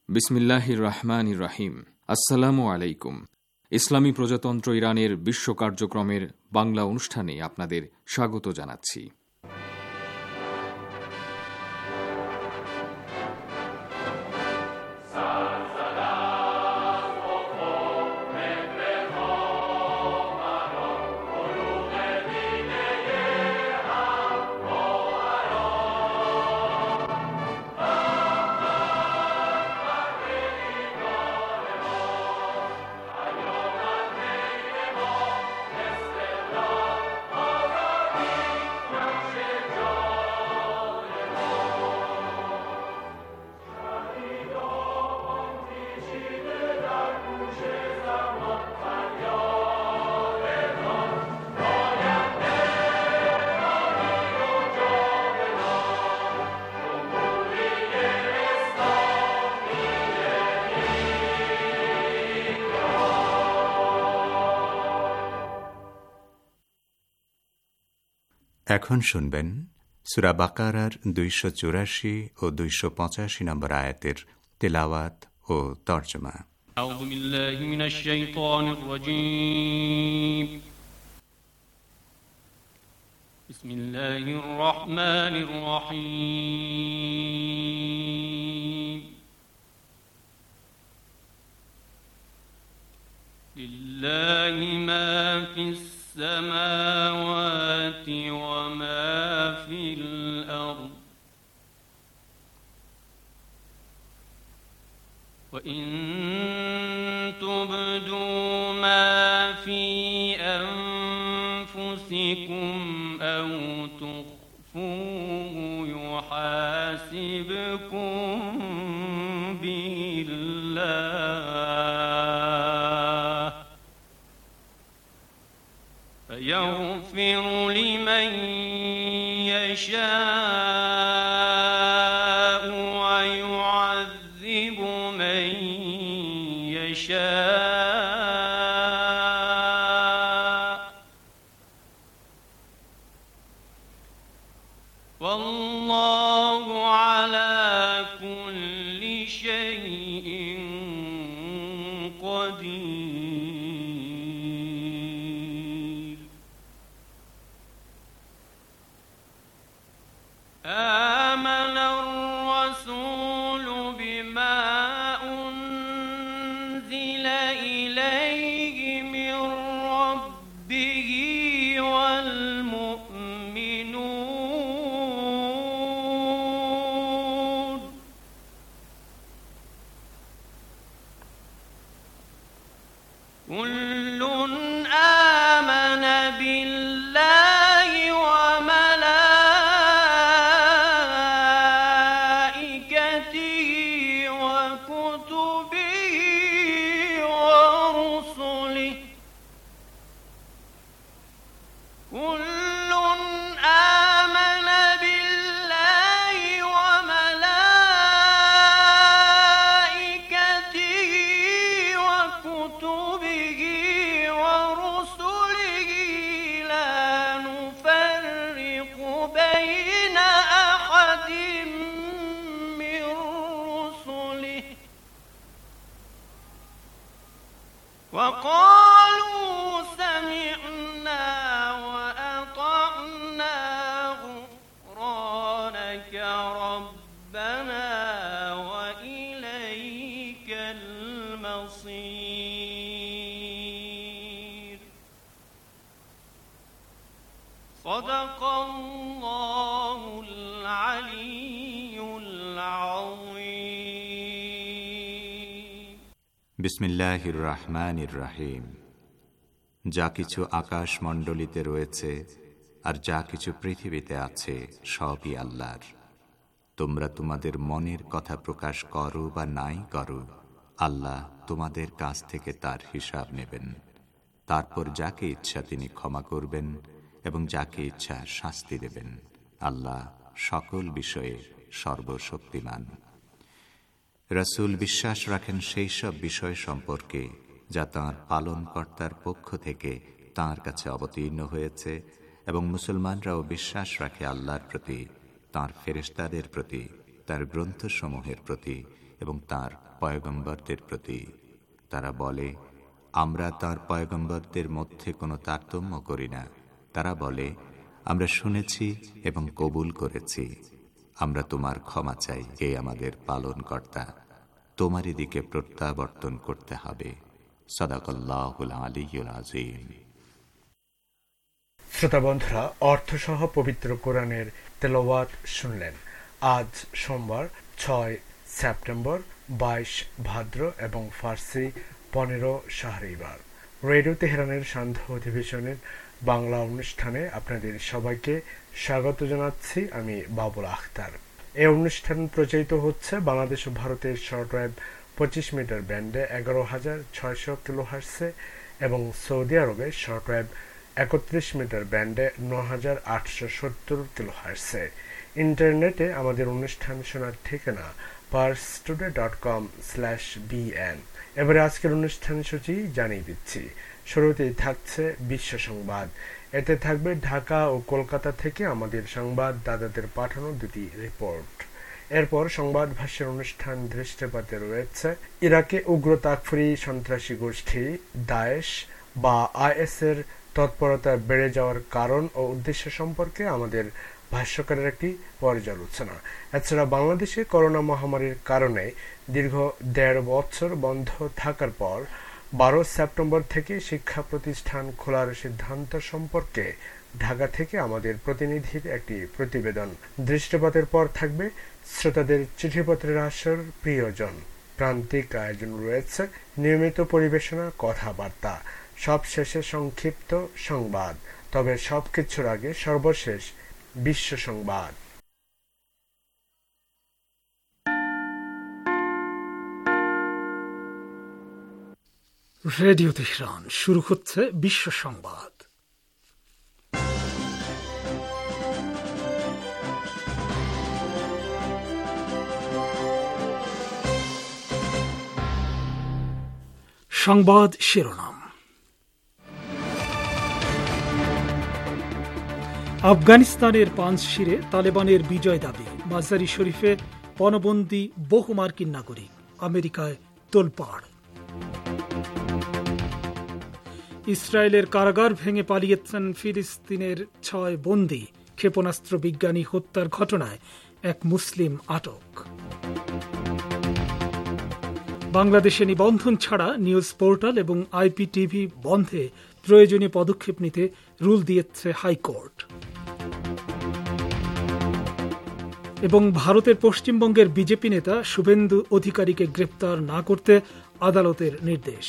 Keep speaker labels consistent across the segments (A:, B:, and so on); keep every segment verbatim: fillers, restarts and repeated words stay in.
A: বিসমিল্লাহির রহমানির রহিম। আসসালামু আলাইকুম। ইসলামী প্রজাতন্ত্র ইরানের বিশ্ব কার্যক্রমের বাংলা অনুষ্ঠানে আপনাদের স্বাগত জানাচ্ছি।
B: এখন শুনবেন সূরা বাকারার দুইশো চুরাশি ও দুইশো পঁচাশি নম্বর আয়াতের তেলাওয়াত ও তর্জমা।
C: আউযু বিল্লাহি মিনাশ শাইতানির রাজীম। বিসমিল্লাহির রহমানির রহিম। লিল্লাহি মা ফিস السماوات وما في الأرض وإن تبدوا ما في أنفسكم أو تخفوه يحاسبكم به الله يغفر لمن يشاء ويعذب من يشاء والله على كل شيء قدير. آمن الرسول بما أنزل إليه من ربه والمؤمنون كل آمن بالله وقالوا سمعنا وأطعنا غفرانك ربنا وإليك المصير. صدق الله العلي العظيم.
B: বিসমিল্লাহির রহমানির রহিম। যা কিছু আকাশ মণ্ডলীতে রয়েছে আর যা কিছু পৃথিবীতে আছে সবই আল্লাহর। তোমরা তোমাদের মনের কথা প্রকাশ করো বা নাই করো, আল্লাহ তোমাদের কাছ থেকে তার হিসাব নেবেন। তারপর যাকে ইচ্ছা তিনি ক্ষমা করবেন এবং যাকে ইচ্ছা শাস্তি দেবেন। আল্লাহ সকল বিষয়ে সর্বশক্তিমান। রাসূল বিশ্বাস রাখেন সেই সব বিষয় সম্পর্কে যা তাঁর পালনকর্তার পক্ষ থেকে তাঁর কাছে অবতীর্ণ হয়েছে, এবং মুসলমানরাও বিশ্বাস রাখে আল্লাহর প্রতি, তাঁর ফেরেশতাদের প্রতি, তার গ্রন্থসমূহের প্রতি এবং তার পয়গম্বরদের প্রতি। তারা বলে, আমরা তার পয়গম্বরদের মধ্যে কোনো তারতম্য করি না। তারা বলে, আমরা শুনেছি এবং কবুল করেছি, আমরা তোমার ক্ষমা চাই, হে আমাদের পালনকর্তা, তোমারই দিকে প্রত্যাবর্তন করতে হবে। সাদাকাল্লাহুল আলিয়্যুল আযীম।
D: শ্রোতা বন্ধুরা, অর্থসহ পবিত্র কোরআনের তেলাওয়াত শুনলেন। আজ সোমবার ছয় সেপ্টেম্বর, বাইশ ভাদ্র এবং ফার্সি পনেরো শাহরিবার। রেডিও তেহরানের সান্ধ্য অধিবেশনের বাংলা অনুষ্ঠানে আপনাদের সবাইকে স্বাগত জানাচ্ছি। আমি বাবুল আখতার। এই অনুষ্ঠান প্রচারিত হচ্ছে বাংলাদেশ ও ভারতের শর্টওয়েভ পঁচিশ মিটার ব্যান্ডে এগারো হাজার ছয়শো কিলোহার্টসে এবং সৌদি আরবে শর্টওয়েভ একত্রিশ মিটার ব্যান্ডে ন হাজার আটশো সত্তর কিলোহার্টসে। ইন্টারনেটে আমাদের অনুষ্ঠান শোনার ঠিকানা Pars today dot com slash BN. এবারে আজকের অনুষ্ঠান সূচি জানিয়ে দিচ্ছি। শুরুতেই থাকছে বিশ্ব সংবাদ। এতে থাকবে ঢাকা ও কলকাতা থেকে আমাদের সংবাদদাতাদের পাঠানো দুটি রিপোর্ট। এরপর সংবাদ ভাষ্যের অনুষ্ঠান দৃষ্টিপাতে রয়েছে ইরাকে উগ্র তাকফুরি সন্ত্রাসী গোষ্ঠী দায়েশ বা আইএস এর তৎপরতা বেড়ে যাওয়ার কারণ ও উদ্দেশ্য সম্পর্কে আমাদের ভাষ্যকারের একটি পর্যালোচনা। এছাড়া বাংলাদেশে করোনা মহামারীর কারণে দীর্ঘ দেড় বছর বন্ধ থাকার পর বারো সেপ্টেম্বর থেকে শিক্ষা প্রতিষ্ঠান খোলার সিদ্ধান্ত সম্পর্কে ঢাকা থেকে আমাদের প্রতিনিধির একটি প্রতিবেদন। দৃষ্টিপাতের পর থাকবে শ্রোতাদের চিঠিপত্রের আসর প্রিয়জন। প্রান্তিক আয়োজন রয়েছে নিয়মিত পরিবেশনা, কথাবার্তা, সব শেষে সংক্ষিপ্ত সংবাদ। তবে সবকিছুর আগে সর্বশেষ বিশ্ব সংবাদ।
E: রেডিও তেহরান, শুরু হচ্ছে বিশ্ব সংবাদ। সংবাদ শিরোনাম। আফগানিস্তানের পাঞ্জশিরে তালেবানের বিজয় দাবি। মাজারি শরীফে পণবন্দী বহু মার্কিন নাগরিক। আমেরিকায় তোলপাড়। ইসরায়েলের কারাগার ভেঙে পালিয়েছেন ফিলিস্তিনের ছয় বন্দী। ক্ষেপণাস্ত্র বিজ্ঞানী হত্যার ঘটনায় এক মুসলিম আটক। বাংলাদেশে নিবন্ধন ছাড়া নিউজ পোর্টাল এবং আইপিটিভি বন্ধে প্রয়োজনীয় পদক্ষেপ নিতে রুল দিয়েছে হাইকোর্ট। এবং ভারতের পশ্চিমবঙ্গের বিজেপি নেতা শুভেন্দু অধিকারীকে গ্রেপ্তার না করতে আদালতের নির্দেশ।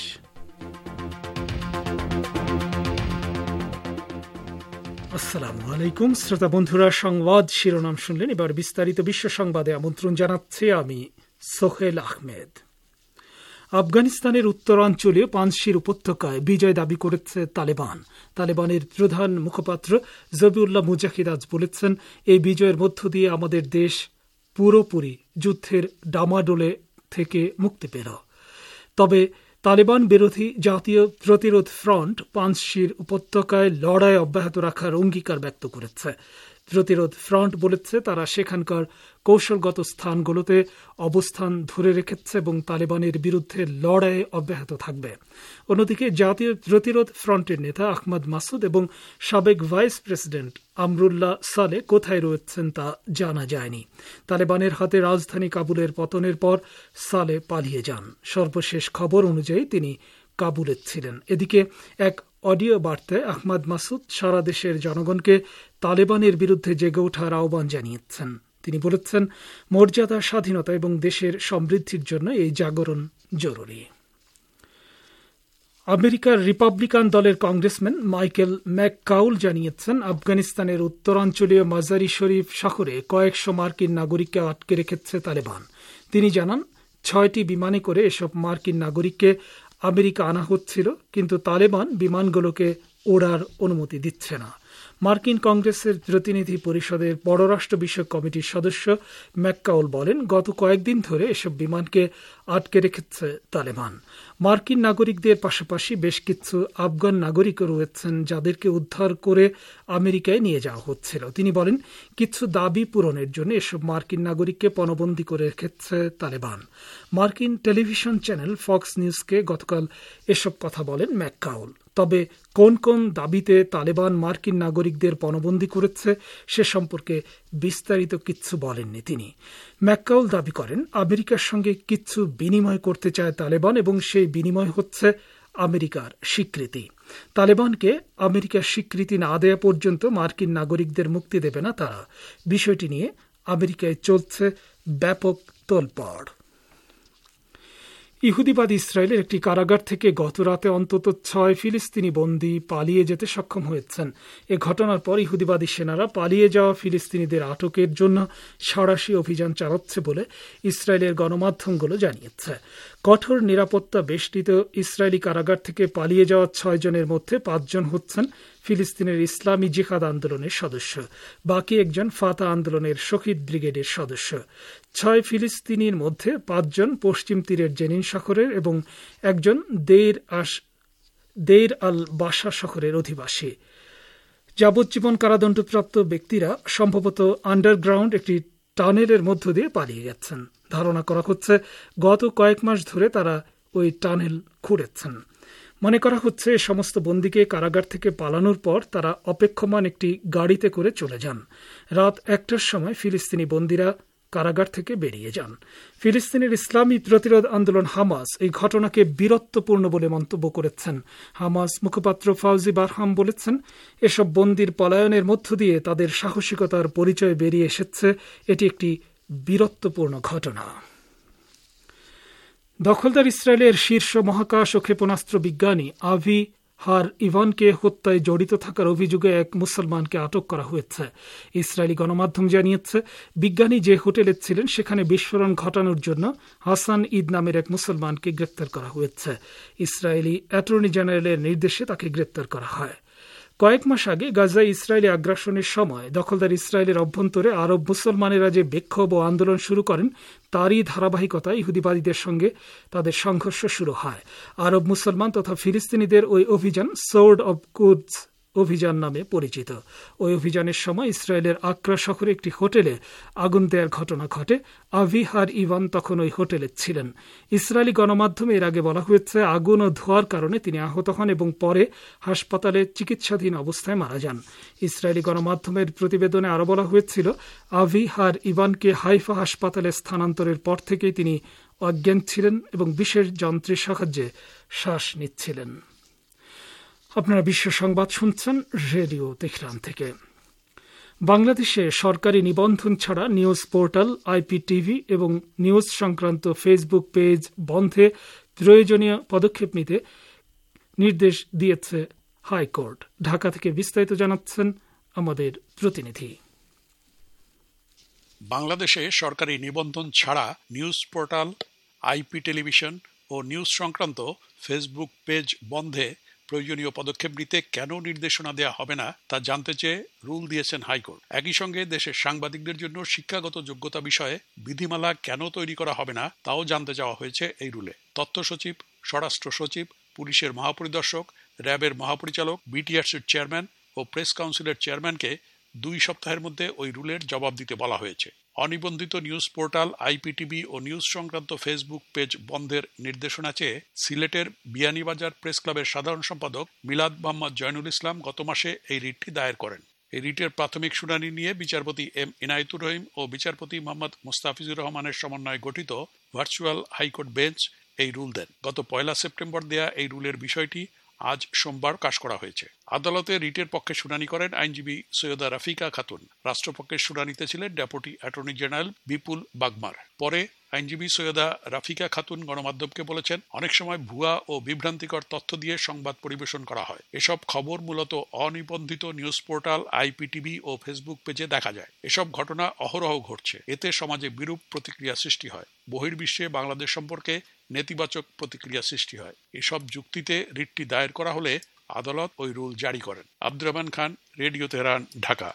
E: আসসালামু আলাইকুম শ্রোতা বন্ধুরা, সংবাদ শিরোনাম শুনলেন। এবার বিস্তারিত বিশ্ব সংবাদে আমন্ত্রণ জানাচ্ছি আমি সোহেল আহমেদ। আফগানিস্তানের উত্তরাঞ্চলীয় পাঞ্জশির উপত্যকায় বিজয় দাবি করেছে তালেবান। তালেবানের প্রধান মুখপাত্র জবিউল্লাহ মুজাহিদ আজ বলেছেন, এই বিজয়ের মধ্য দিয়ে আমাদের দেশ পুরোপুরি যুদ্ধের ডামাডোলে থেকে মুক্তি পেল। তবে তালেবান বিরোধী জাতীয় প্রতিরোধ ফ্রন্ট পাঞ্জশির উপত্যকায় লড়াই অব্যাহত রাখার অঙ্গীকার ব্যক্ত করেছে। প্রতিরোধ ফ্রন্ট বলেছে তারা সেখানকার কৌশলগত স্থানগুলোতে অবস্থান ধরে রেখেছে এবং তালেবানের বিরুদ্ধে লড়াই অব্যাহত থাকবে। অন্যদিকে জাতীয় প্রতিরোধ ফ্রন্টের নেতা আহমদ মাসুদ এবং সাবেক ভাইস প্রেসিডেন্ট আমরুল্লাহ সালে কোথায় রয়েছেন তা জানা যায়নি। তালেবানের হাতে রাজধানী কাবুলের পতনের পর সালে পালিয়ে যান। সর্বশেষ খবর অনুযায়ী তিনি কাবুলে ছিলেন। এদিকে এক অডিও বার্তায় আহমদ মাসুদ সারা দেশের জনগণকে তালেবানের বিরুদ্ধে জেগে ওঠার আহ্বান জানিয়েছেন। তিনি বলেছেন, মর্যাদা, স্বাধীনতা এবং দেশের সমৃদ্ধির জন্য এই জাগরণ জরুরি। আমেরিকার রিপাবলিকান দলের কংগ্রেসম্যান মাইকেল ম্যাককাউল জানিয়েছেন, আফগানিস্তানের উত্তরাঞ্চলীয় মাজারি শরীফ শহরে কয়েকশো মার্কিন নাগরিককে আটকে রেখেছে তালেবান। তিনি জানান, ছয়টি বিমানে করে এসব মার্কিন নাগরিককে আমেরিকা আনা হচ্ছিল, কিন্তু তালেবান বিমানগুলোকে ওড়ার অনুমতি দিচ্ছে না। মার্কিন কংগ্রেসের প্রতিনিধি পরিষদের পররাষ্ট্র বিষয়ক কমিটির সদস্য ম্যাককাউল বলেন, গত কয়েকদিন ধরে এসব বিমানকে আটকে রেখেছে তালেবান। মার্কিন নাগরিকদের পাশাপাশি বেশ কিছু আফগান নাগরিকও রয়েছেন যাদেরকে উদ্ধার করে আমেরিকায় নিয়ে যাওয়া হচ্ছিল। তিনি বলেন, কিছু দাবি পূরণের জন্য এসব মার্কিন নাগরিককে পণবন্দী করে রেখেছে তালেবান। মার্কিন টেলিভিশন চ্যানেল ফক্স নিউজকে গতকাল এসব কথা বলেন ম্যাককাউল। তবে কোন কোন দাবিতে তালেবান মার্কিন নাগরিকদের পণবন্দী করেছে সে সম্পর্কে বিস্তারিত কিচ্ছু বলেননি তিনি। ম্যাককাউল দাবি করেন, আমেরিকার সঙ্গে কিছু বিনিময় করতে চায় তালেবান এবং সেই বিনিময় হচ্ছে আমেরিকার স্বীকৃতি। তালেবানকে আমেরিকার স্বীকৃতি না দেয়া পর্যন্ত মার্কিন নাগরিকদের মুক্তি দেবে না তারা। বিষয়টি নিয়ে আমেরিকায় চলছে ব্যাপক তোলপাড়। ইহুদিবাদী ইসরায়েলের একটি কারাগার থেকে গতরাতে অন্তত ছয় ফিলিস্তিনি বন্দী পালিয়ে যেতে সক্ষম হয়েছেন। এ ঘটনার পর ইহুদিবাদী সেনারা পালিয়ে যাওয়া ফিলিস্তিনিদের আটকের জন্য সাঁড়াশি অভিযান চালাচ্ছে বলে ইসরায়েলের গণমাধ্যমগুলো জানিয়েছে। কঠোর নিরাপত্তা বেষ্টিত ইসরায়েলি কারাগার থেকে পালিয়ে যাওয়া ছয় জনের মধ্যে পাঁচজন হচ্ছেন ফিলিস্তিনের ইসলামী জিহাদ আন্দোলনের সদস্য, বাকি একজন ফাতা আন্দোলনের শহীদ ব্রিগেডের সদস্য। ছয় ফিলিস্তিনির মধ্যে পাঁচজন পশ্চিম তীরের জেনিন শহরের এবং একজন দেইর আশ দেইর আল বাসা শহরের অধিবাসী। যাবজ্জীবন কারাদণ্ডপ্রাপ্ত ব্যক্তিরা সম্ভবত আন্ডারগ্রাউন্ড একটি টানেলের মধ্য দিয়ে পালিয়ে গেছেন। ধারণা করা হচ্ছে গত কয়েক মাস ধরে তারা ওই টানেল খুঁড়েছেন। মনে করা হচ্ছে এই সমস্ত বন্দীকে কারাগার থেকে পালানোর পর তারা অপেক্ষমান একটি গাড়িতে করে চলে যান। রাত একটার সময় ফিলিস্তিনি বন্দীরা কারাগার থেকে বেরিয়ে যান। ফিলিস্তিনের ইসলামী প্রতিরোধ আন্দোলন হামাস এই ঘটনাকে বীরত্বপূর্ণ বলে মন্তব্য করেছেন। হামাস মুখপাত্র ফাউজি বারহাম বলেছেন, এসব বন্দীর পলায়নের মধ্য দিয়ে তাদের সাহসিকতার পরিচয় বেরিয়ে এসেছে। এটি একটি বীরত্বপূর্ণ ঘটনা। দখলদার ইসরায়েলের শীর্ষ মহাকাশ ও ক্ষেপণাস্ত্র বিজ্ঞানী আভি হার ইভানকে হত্যায় জড়িত থাকার অভিযোগে এক মুসলমানকে আটক করা হয়েছে। ইসরায়েলি গণমাধ্যম জানিয়েছে, বিজ্ঞানী যে হোটেলে ছিলেন সেখানে বিস্ফোরণ ঘটানোর জন্য হাসান ঈদ নামের এক মুসলমানকে গ্রেপ্তার করা হয়েছে। ইসরায়েলি অ্যাটর্নি জেনারেলের নির্দেশে তাকে গ্রেপ্তার করা হয়। কয়েক মাস আগে গাজায় ইসরায়েলি আগ্রাসনের সময় দখলদার ইসরায়েলের অভ্যন্তরে আরব মুসলমানেরা যে বিক্ষোভ ও আন্দোলন শুরু করেন তারই ধারাবাহিকতায় ইহুদিবাদীদের সঙ্গে তাদের সংঘর্ষ শুরু হয়। আরব মুসলমান তথা ফিলিস্তিনিদের ওই অভিযান সোর্ড অব কুদস অভিযান নামে পরিচিত। ওই অভিযানের সময় ইসরায়েলের আকরা শহরে একটি হোটেলে আগুন দেওয়ার ঘটনা ঘটে। আভি হার ইভান তখন ওই হোটেলে ছিলেন। ইসরায়েলি গণমাধ্যমে এর আগে বলা হয়েছে, আগুন ও ধোঁয়ার কারণে তিনি আহত হন এবং পরে হাসপাতালে চিকিৎসাধীন অবস্থায় মারা যান। ইসরায়েলি গণমাধ্যমের প্রতিবেদনে আরও বলা হয়েছিল, আভি হার ইভানকে হাইফা হাসপাতালে স্থানান্তরের পর থেকেই তিনি অজ্ঞান ছিলেন এবং বিশেষ যন্ত্রের সাহায্যে শ্বাস নিচ্ছিলেন। আপনারা বিশ্ব সংবাদ শুনছেন রেডিও তেহরান থেকে। বাংলাদেশে সরকারি নিবন্ধন ছাড়া নিউজ পোর্টাল, আইপিটিভি এবং নিউজ সংক্রান্ত ফেসবুক পেজ বন্ধে প্রয়োজনীয় পদক্ষেপ নিতে নির্দেশ দিয়েছে হাইকোর্ট। ঢাকা থেকে বিস্তারিত জানাচ্ছেন আমাদের প্রতিনিধি।
F: বাংলাদেশে সরকারি নিবন্ধন ছাড়া নিউজ পোর্টাল, আইপি টেলিভিশন ও নিউজ সংক্রান্ত ফেসবুক পেজ বন্ধে প্রয়োজনীয় পদক্ষেপ নিতে কেন নির্দেশনা দেওয়া হবে না তা জানতে চেয়ে রুল দিয়েছেন হাইকোর্ট। একই সঙ্গে দেশের সাংবাদিকদের জন্য শিক্ষাগত যোগ্যতা বিষয়ে বিধিমালা কেন তৈরি করা হবে না তাও জানতে চাওয়া হয়েছে এই রুলে। তথ্য সচিব, স্বরাষ্ট্র সচিব, পুলিশের মহাপরিদর্শক, র্যাবের মহাপরিচালক, বিটিআরসির চেয়ারম্যান ও প্রেস কাউন্সিলের চেয়ারম্যানকে দুই সপ্তাহের মধ্যে ওই রুলের জবাব দিতে বলা হয়েছে। অনিবন্ধিত নিউজ পোর্টাল, আইপিটিভি ও নিউজ সংক্রান্ত ফেসবুক পেজ বন্ধের নির্দেশনা চেয়ে সিলেটের বিয়ানীবাজার প্রেস ক্লাবের সাধারণ সম্পাদক মিলাদ মোহাম্মদ জয়নুল ইসলাম গত মাসে এই রিটটি দায়ের করেন। এই রিটের প্রাথমিক শুনানি নিয়ে বিচারপতি এম ইনায়েতুর রহিম ও বিচারপতি মোহাম্মদ মুস্তাফিজুর রহমানের সমন্বয়ে গঠিত ভার্চুয়াল হাইকোর্ট বেঞ্চ এই রুল দেন। গত পয়লা সেপ্টেম্বর দেয়া এই রুলের বিষয়টি আজ সোমবার কাশ করা হয়েছে। আদালতে রিটের পক্ষে শুনানি করেন আইনজীবী সৈয়দা রাফিকা খাতুন। রাষ্ট্রপক্ষের শুনানিতে ছিলেন deputy attorney general Bipul Bagmar. পরে আইনজীবী সৈয়দা রাফিকা খাতুন গণমাধ্যমকে বলেছেন, অনেক সময় ভুয়া ও বিভ্রান্তিকর তথ্য দিয়ে সংবাদ পরিবেশন করা হয়। এসব খবর মূলত অনিবন্ধিত নিউজ পোর্টাল, আইপিটিভি ও ফেসবুক পেজে দেখা যায়। এসব ঘটনা অহরহ ঘটছে। এতে সমাজে বিরূপ প্রতিক্রিয়া সৃষ্টি হয়। বহির্বিশ্বে বাংলাদেশ সম্পর্কে নেতিবাচক প্রতিক্রিয়া সৃষ্টি হয়। এসব যুক্তিতে রিটটি দায়ের করা হলে আদালত ওই রুল জারি করেন। Abdur Rahman Khan, radio Tehran, Dhaka.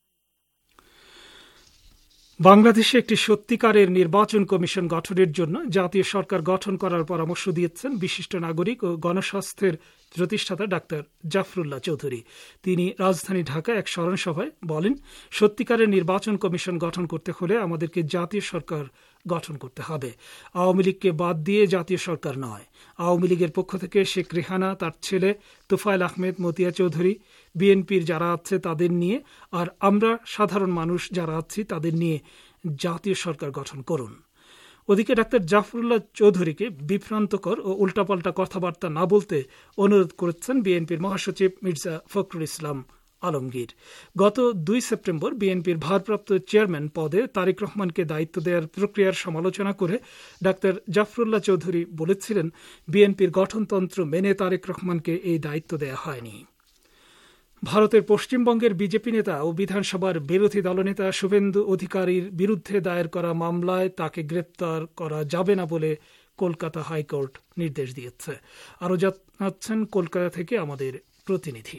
E: বাংলাদেশে একটি সত্যিকারের নির্বাচন কমিশন গঠনের জন্য জাতীয় সরকার গঠন করার পরামর্শ দিয়েছেন বিশিষ্ট নাগরিক ও গণস্বাস্থ্যের প্রতিষ্ঠাতা ডাক্তার জাফরুল্লাহ চৌধুরী। তিনি রাজধানী ঢাকায় এক স্মরণ সভায় বলেন, সত্যিকারের নির্বাচন কমিশন গঠন করতে হলে আমাদেরকে জাতীয় সরকার গঠন করতে হবে। আওয়ামী লীগকে বাদ দিয়ে জাতীয় সরকার নয়। আওয়ামী লীগের পক্ষ থেকে শেখ রেহানা, তার ছেলে তোফায়েল আহমেদ, মতিয়া চৌধুরী, বিএনপির যারা আছে তাদের নিয়ে, আর আমরা সাধারণ মানুষ যারা আছি তাদের নিয়ে জাতীয় সরকার গঠন করুন। ওদিকে ডাক্তার জাফরুল্লাহ চৌধুরীকে বিভ্রান্তকর ও উল্টাপাল্টা কথাবার্তা না বলতে অনুরোধ করেছেন বিএনপির মহাসচিব মির্জা ফখরুল ইসলাম আলমগীর। গত দুই সেপ্টেম্বর বিএনপির ভারপ্রাপ্ত চেয়ারম্যান পদে তারেক রহমানকে দায়িত্ব দেওয়ার প্রক্রিয়ার সমালোচনা করে ডাক্তার জাফরুল্লাহ চৌধুরী বলেছিলেন, বিএনপির গঠনতন্ত্র মেনে তারেক রহমানকে এই দায়িত্ব দেওয়া হয়নি। ভারতের পশ্চিমবঙ্গের বিজেপি নেতা ও বিধানসভার বিরোধী দলনেতা শুভেন্দু অধিকারীর বিরুদ্ধে দায়ের করা মামলায় তাকে গ্রেপ্তার করা যাবে না বলে কলকাতা হাইকোর্ট নির্দেশ দিয়েছে। আরও জানাচ্ছেন কলকাতা থেকে আমাদের প্রতিনিধি।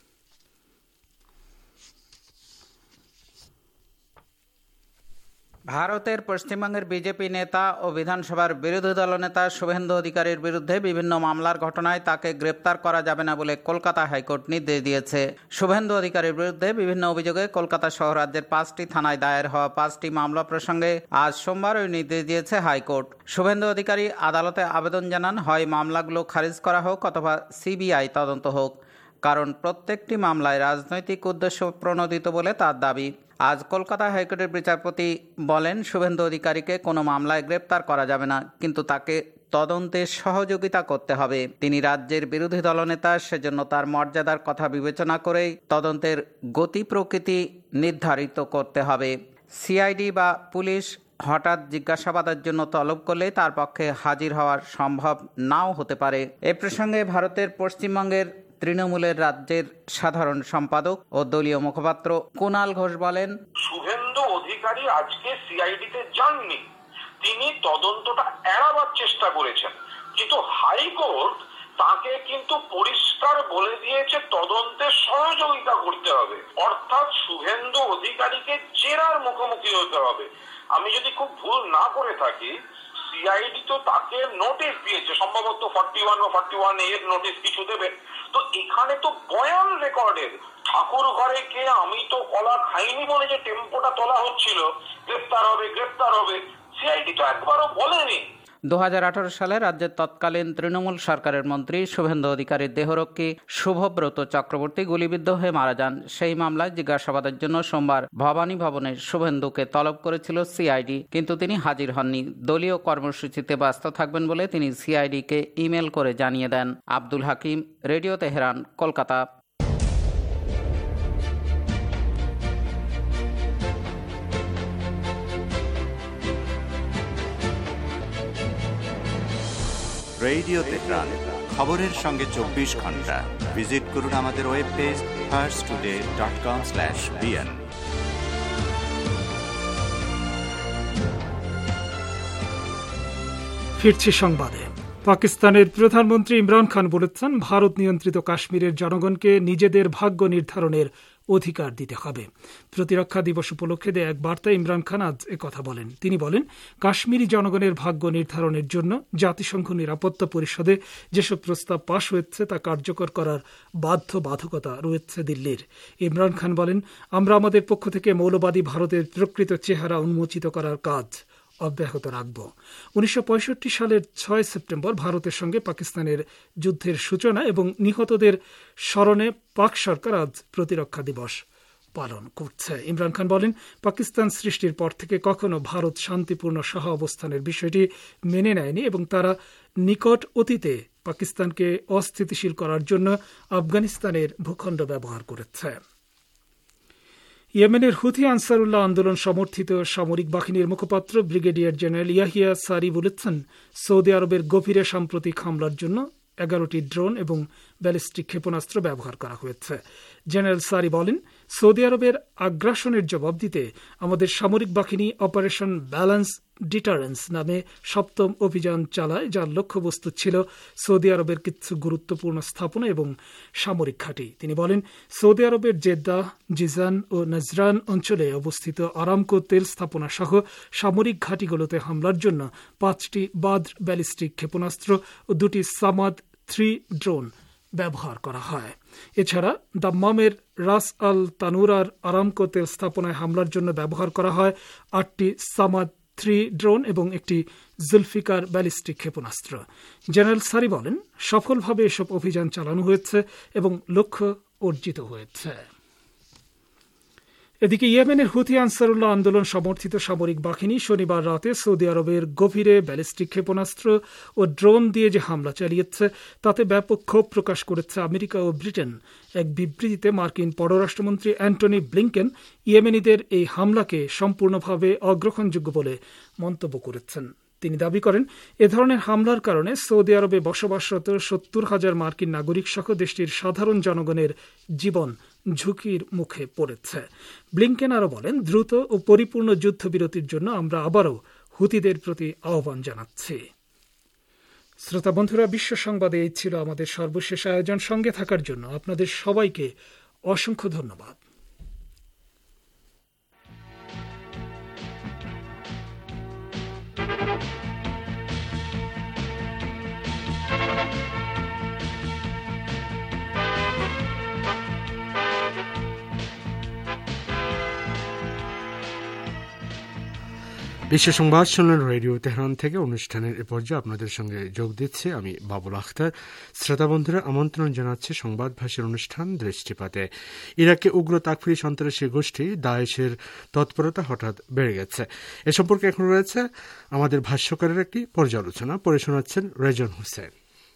G: ভারতের পশ্চিমবঙ্গের বিজেপি নেতা ও বিধানসভার বিরোধী দলনেতা শুভেন্দু অধিকারীর বিরুদ্ধে বিভিন্ন মামলার ঘটনায় তাকে গ্রেপ্তার করা যাবে না বলে কলকাতা হাইকোর্ট নির্দেশ দিয়েছে। শুভেন্দু অধিকারীর বিরুদ্ধে বিভিন্ন অভিযোগে কলকাতা সহ রাজ্যের পাঁচটি থানায় দায়ের হওয়া পাঁচটি মামলা প্রসঙ্গে আজ সোমবার ওই নির্দেশ দিয়েছে হাইকোর্ট। শুভেন্দু অধিকারী আদালতে আবেদন জানান, হয় মামলাগুলো খারিজ করা হোক অথবা সিবিআই তদন্ত হোক, কারণ প্রত্যেকটি মামলায় রাজনৈতিক উদ্দেশ্য প্রণোদিত বলে তার দাবি। আজ কলকাতা হাইকোর্টের বিচারপতি বলেন, শুভেন্দু অধিকারীকে কোনো মামলায় গ্রেপ্তার করা যাবে না, কিন্তু তাকে তদন্তে সহযোগিতা করতে হবে। তিনি রাজ্যের বিরোধী দলনেতা, সেজন্য তার মর্যাদার কথা বিবেচনা করেই তদন্তের গতি প্রকৃতি নির্ধারিত করতে হবে। সিআইডি বা পুলিশ হঠাৎ জিজ্ঞাসাবাদের জন্য তলব করলে তার পক্ষে হাজির হওয়ার সম্ভব নাও হতে পারে। এ প্রসঙ্গে ভারতের পশ্চিমবঙ্গের তৃণমূলের রাজ্যের সাধারণ সম্পাদক ও দলীয় মুখপাত্র কুণাল ঘোষ বলেন,
H: শুভেন্দু অধিকারী আজকে সিআইডিতে যাননি, তিনি তদন্তটা এড়াবার চেষ্টা করেছেন, কিন্তু হাইকোর্ট তাকে কিন্তু পরিষ্কার বলে দিয়েছে তদন্তে সহযোগিতা করতে হবে, অর্থাৎ শুভেন্দু অধিকারীকে জেরার মুখোমুখি হতে হবে। আমি যদি খুব ভুল না করে থাকি, সিআইডি তো তাকে নোটিশ দিয়েছে, সম্ভবত ফর্টি ওয়ান বা ফর্টি ওয়ান এর নোটিশ কিছু দেবে। তো এখানে তো বয়ান রেকর্ডের, ঠাকুর ঘরে কে আমি তো কলা খাইনি বলে যে টেম্পোটা তোলা হচ্ছিল, গ্রেপ্তার হবে গ্রেপ্তার হবে, সিআইডি তো একবারও বলেনি।
G: দু হাজার আঠারো সালে রাজ্যের তৎকালীন তৃণমূল সরকারের মন্ত্রী শুভেন্দু অধিকারীর দেহরক্ষী শুভব্রত চক্রবর্তী গুলিবিদ্ধ হয়ে মারা যান। সেই মামলায় জিজ্ঞাসাবাদের জন্য সোমবার ভবানী ভবনে শুভেন্দুকে তলব করেছিল সিআইডি, কিন্তু তিনি হাজির হননি। দলীয় কর্মসূচিতে ব্যস্ত থাকবেন বলে তিনি সিআইডিকে ইমেল করে জানিয়ে দেন। Abdul Hakim, radio Tehran, Kolkata.
B: Radio Tehran, খবরের সঙ্গে চব্বিশ ঘন্টা। ভিজিট করুন আমাদের web page first today dot com slash BN.
E: ফিরছি সংবাদে। পাকিস্তানের প্রধানমন্ত্রী ইমরান খান বলেছেন, ভারত নিয়ন্ত্রিত কাশ্মীরের জনগণকে নিজেদের ভাগ্য নির্ধারণের অধিকার দিতে হবে। প্রতিরক্ষা দিবস উপলক্ষে দেয়া এক বার্তায় ইমরান খান আজ একথা বলেন। তিনি বলেন, কাশ্মীরি জনগণের ভাগ্য নির্ধারণের জন্য জাতিসংঘ নিরাপত্তা পরিষদে যেসব প্রস্তাব পাশ হয়েছে তা কার্যকর করার বাধ্যবাধকতা রয়েছে দিল্লির। ইমরান খান বলেন, আমরা আমাদের পক্ষ থেকে মৌলবাদী ভারতের প্রকৃত চেহারা উন্মোচিত করার কাজ অব্যাহত রাখব। উনিশশো পঁয়ষট্টি সালের ছয় সেপ্টেম্বর ভারতের সঙ্গে পাকিস্তানের যুদ্ধের সূচনা এবং নিহতদের স্মরণে পাক সরকার আজ প্রতিরক্ষা দিবস পালন করছে। ইমরান খান বলেন, পাকিস্তান সৃষ্টির পর থেকে কখনো ভারত শান্তিপূর্ণ সহ অবস্থানের বিষয়টি মেনে নেয়নি এবং তারা নিকট অতীতে পাকিস্তানকে অস্থিতিশীল করার জন্য আফগানিস্তানের ভূখণ্ড ব্যবহার করেছে। ইয়েমেনের হুথি আনসারুল্লাহ আন্দোলন সমর্থিত সামরিক বাহিনীর মুখপাত্র ব্রিগেডিয়ার জেনারেল ইয়াহিয়া সারি বলেছেন, সৌদি আরবের গভীরে সাম্প্রতিক হামলার জন্য এগারোটি ড্রোন এবং ব্যালিস্টিক ক্ষেপণাস্ত্র ব্যবহার করা হয়েছে। জেনারেল সারি বলেন, সৌদি আরবের আগ্রাসনের জবাব দিতে আমাদের সামরিক বাহিনী অপারেশন ব্যালেন্স ডিটারেন্স নামে সপ্তম অভিযান চালায়, যার লক্ষ্যবস্তু ছিল সৌদি আরবের কিছু গুরুত্বপূর্ণ স্থাপনা এবং সামরিক ঘাঁটি। তিনি বলেন, সৌদি আরবের জেদ্দা, জিজান ও নজরান অঞ্চলে অবস্থিত আরামকো তেল স্থাপনা সহ সামরিক ঘাঁটিগুলোতে হামলার জন্য পাঁচটি বাদ্র ব্যালিস্টিক ক্ষেপণাস্ত্র ও দুটি সামাদ থ্রি ড্রোন ব্যবহার করা হয়। এছাড়া দাম্মামের রাস আল তানুরার আরামকো তেল স্থাপনায় হামলার জন্য ব্যবহার করা হয় আটটি সামাদ থ্রি ড্রোন এবং একটি জুলফিকার ব্যালিস্টিক ক্ষেপণাস্ত্র। জেনারেল সারি বলেন, সফলভাবে এসব অভিযান চালানো হয়েছে এবং লক্ষ্য অর্জিত হয়েছে। এদিকে ইয়েমেনের হুথি আনসারুল্লাহ আন্দোলন সমর্থিত সামরিক বাহিনী শনিবার রাতে সৌদি আরবের গভীরে ব্যালিস্টিক ক্ষেপণাস্ত্র ও ড্রোন দিয়ে যে হামলা চালিয়েছে তাতে ব্যাপক ক্ষোভ প্রকাশ করেছে আমেরিকা ও ব্রিটেন। এক বিবৃতিতে মার্কিন পররাষ্ট্রমন্ত্রী অ্যান্টনি ব্লিংকেন ইয়েমেনিদের এই হামলাকে সম্পূর্ণভাবে অগ্রহণযোগ্য বলে মন্তব্য করেছেন। তিনি দাবি করেন, এ ধরনের হামলার কারণে সৌদি আরবে বসবাসরত সত্তর হাজার মার্কিন নাগরিক সহ দেশটির সাধারণ জনগণের জীবন ঝুঁকির মুখে পড়েছে। ব্লিংকেন আরও বলেন, দ্রুত ও পরিপূর্ণ যুদ্ধবিরতির জন্য আমরা আবারও হুতিদের প্রতি আহ্বান জানাচ্ছি। শ্রোতা বন্ধুরা, বিশ্ব সংবাদে এই ছিল আমাদের সর্বশেষ আয়োজন। সঙ্গে থাকার জন্য আপনাদের সবাইকে অসংখ্য ধন্যবাদ।
I: বিশ্ব সংবাদ শুনলেন রেডিও তেহরান থেকে। অনুষ্ঠানের এ পর্যায়ে আপনাদের সঙ্গে যোগ দিচ্ছে আমি বাবুল আখতার। শ্রোতা বন্ধুরা, আমন্ত্রণ জানাচ্ছে সংবাদ ভাষার অনুষ্ঠান দৃষ্টিপাতে। ইরাকে উগ্র তাকফিরি সন্ত্রাসী গোষ্ঠী দায়েশের তৎপরতা হঠাৎ বেড়ে গেছে। এ সম্পর্কে এখন রয়েছে আমাদের ভাষ্যকারের একটি পর্যালোচনা, পড়ে শোনাচ্ছেন রেজন হোসেন।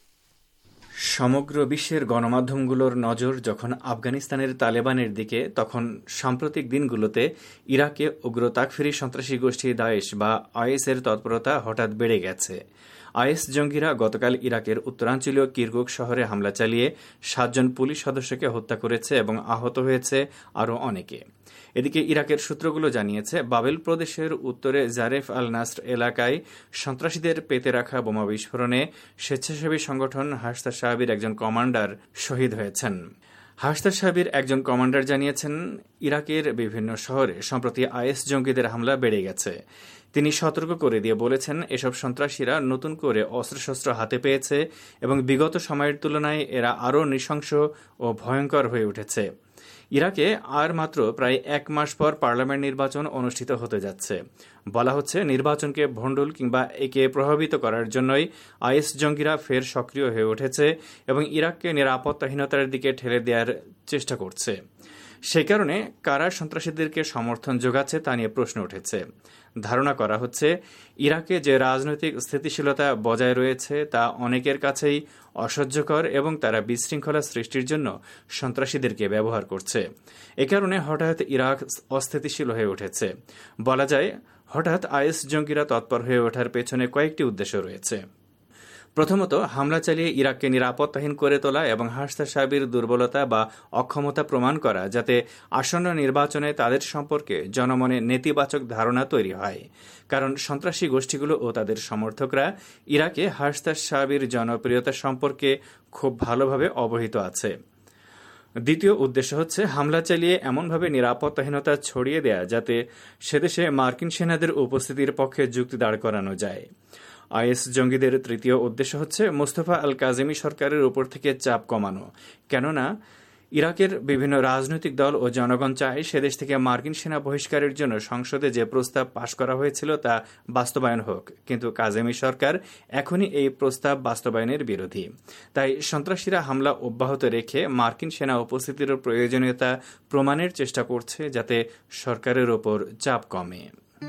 J: সমগ্র বিশ্বের গণমাধ্যমগুলোর নজর যখন আফগানিস্তানের তালেবানের দিকে, তখন সাম্প্রতিক দিনগুলোতে ইরাকে উগ্র তাকফিরি সন্ত্রাসী গোষ্ঠী দায়েশ বা আইএসের তৎপরতা হঠাৎ বেড়ে গেছে। আইএস জঙ্গিরা গতকাল ইরাকের উত্তরাঞ্চলীয় কিরকুক শহরে হামলা চালিয়ে সাতজন পুলিশ সদস্যকে হত্যা করেছে এবং আহত হয়েছে আরও অনেকে। এদিকে ইরাকের সূত্রগুলো জানিয়েছে, বাবেল প্রদেশের উত্তরে জারেফ আল নাসর এলাকায় সন্ত্রাসীদের পেতে রাখা বোমা বিস্ফোরণে স্বেচ্ছাসেবী সংগঠন হাসতা সাহাবির একজন কমান্ডার শহীদ হয়েছেন। হাসতা সাহাবির একজন কমান্ডার জানিয়েছেন, ইরাকের বিভিন্ন শহরে সম্প্রতি আইএস জঙ্গিদের হামলা বেড়ে গেছে। তিনি সতর্ক করে দিয়ে বলেছেন, এসব সন্ত্রাসীরা নতুন করে অস্ত্রশস্ত্র হাতে পেয়েছে এবং বিগত সময়ের তুলনায় এরা আরও নৃশংস ও ভয়ঙ্কর হয়ে উঠেছে। ইরাকে আর মাত্র প্রায় এক মাস পর পার্লামেন্ট নির্বাচন অনুষ্ঠিত হতে যাচ্ছে। বলা হচ্ছে, নির্বাচনকে ভণ্ডুল কিংবা একে প্রভাবিত করার জন্যই আইএস জঙ্গিরা ফের সক্রিয় হয়ে উঠেছে এবং ইরাককে নিরাপত্তাহীনতার দিকে ঠেলে দেওয়ার চেষ্টা করছে। সেই কারণে কারা সন্ত্রাসীদেরকে সমর্থন যোগাচ্ছে তা নিয়ে প্রশ্ন উঠেছে। ধারণা করা হচ্ছে, ইরাকে যে রাজনৈতিক স্থিতিশীলতা বজায় রয়েছে তা অনেকের কাছেই অসহ্যকর এবং তারা বিশৃঙ্খলা সৃষ্টির জন্য সন্ত্রাসীদেরকে ব্যবহার করছে। এ কারণে হঠাৎ ইরাক অস্থিতিশীল হয়ে উঠেছে। বলা যায়, হঠাৎ আইএস জঙ্গিরা তৎপর হয়ে ওঠার পেছনে কয়েকটি উদ্দেশ্য রয়েছে। প্রথমত, হামলা চালিয়ে ইরাককে নিরাপত্তাহীন করে তোলা এবং হাসতা সাহাবির দুর্বলতা বা অক্ষমতা প্রমাণ করা, যাতে আসন্ন নির্বাচনে তাদের সম্পর্কে জনমনে নেতিবাচক ধারণা তৈরি হয়। কারণ সন্ত্রাসী গোষ্ঠীগুলো ও তাদের সমর্থকরা ইরাকে হাসতা সাহাবির জনপ্রিয়তা সম্পর্কে খুব ভালোভাবে অবহিত আছে। দ্বিতীয় উদ্দেশ্য হচ্ছে হামলা চালিয়ে এমনভাবে নিরাপত্তাহীনতা ছড়িয়ে দেয়া যাতে সেদেশে মার্কিন সেনাদের উপস্থিতির পক্ষে যুক্তি দাঁড় করানো যায়। আইএস জঙ্গিদের তৃতীয় উদ্দেশ্য হচ্ছে মোস্তফা আল কাজেমি সরকারের উপর থেকে চাপ কমানো, কেননা ইরাকের বিভিন্ন রাজনৈতিক দল ও জনগণ চায় সেদেশ থেকে মার্কিন সেনা বহিষ্কারের জন্য সংসদে যে প্রস্তাব পাশ করা হয়েছিল তা বাস্তবায়ন হোক, কিন্তু কাজেমি সরকার এখনই এই প্রস্তাব বাস্তবায়নের বিরোধী। তাই সন্ত্রাসীরা হামলা অব্যাহত রেখে মার্কিন সেনা উপস্থিতির প্রয়োজনীয়তা প্রমাণের চেষ্টা করছে যাতে সরকারের ওপর চাপ কমে।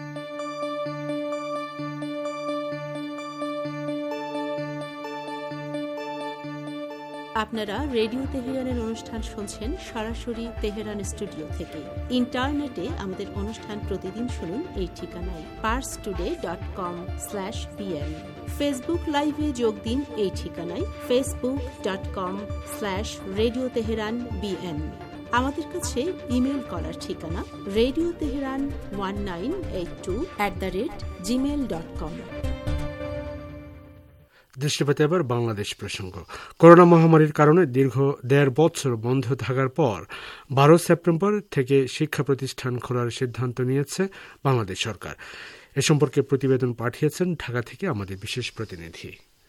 K: আপনারা রেডিও তেহরানের অনুষ্ঠান শুনছেন সরাসরি তেহরান স্টুডিও থেকে। ইন্টারনেটে আমাদের অনুষ্ঠান প্রতিদিন শুনুন এই ঠিকানায় Pars today dot com slash BN. Facebook লাইভে যোগ দিন এই ঠিকানায় Facebook dot com slash radio Tehran BN. আমাদের কাছে ইমেল করার ঠিকানা radio Tehran one nine eight two at the rate gmail dot com.
I: দৃষ্টিপাতে এবার বাংলাদেশ প্রসঙ্গ। করোনা মহামারীর কারণে দীর্ঘ দেড় বছর বন্ধ থাকার পর বারো সেপ্টেম্বর থেকে শিক্ষা প্রতিষ্ঠান খোলার সিদ্ধান্ত নিয়েছে বাংলাদেশ সরকার। এ সম্পর্কে প্রতিবেদন পাঠিয়েছেন ঢাকা থেকে আমাদের বিশেষ প্রতিনিধি।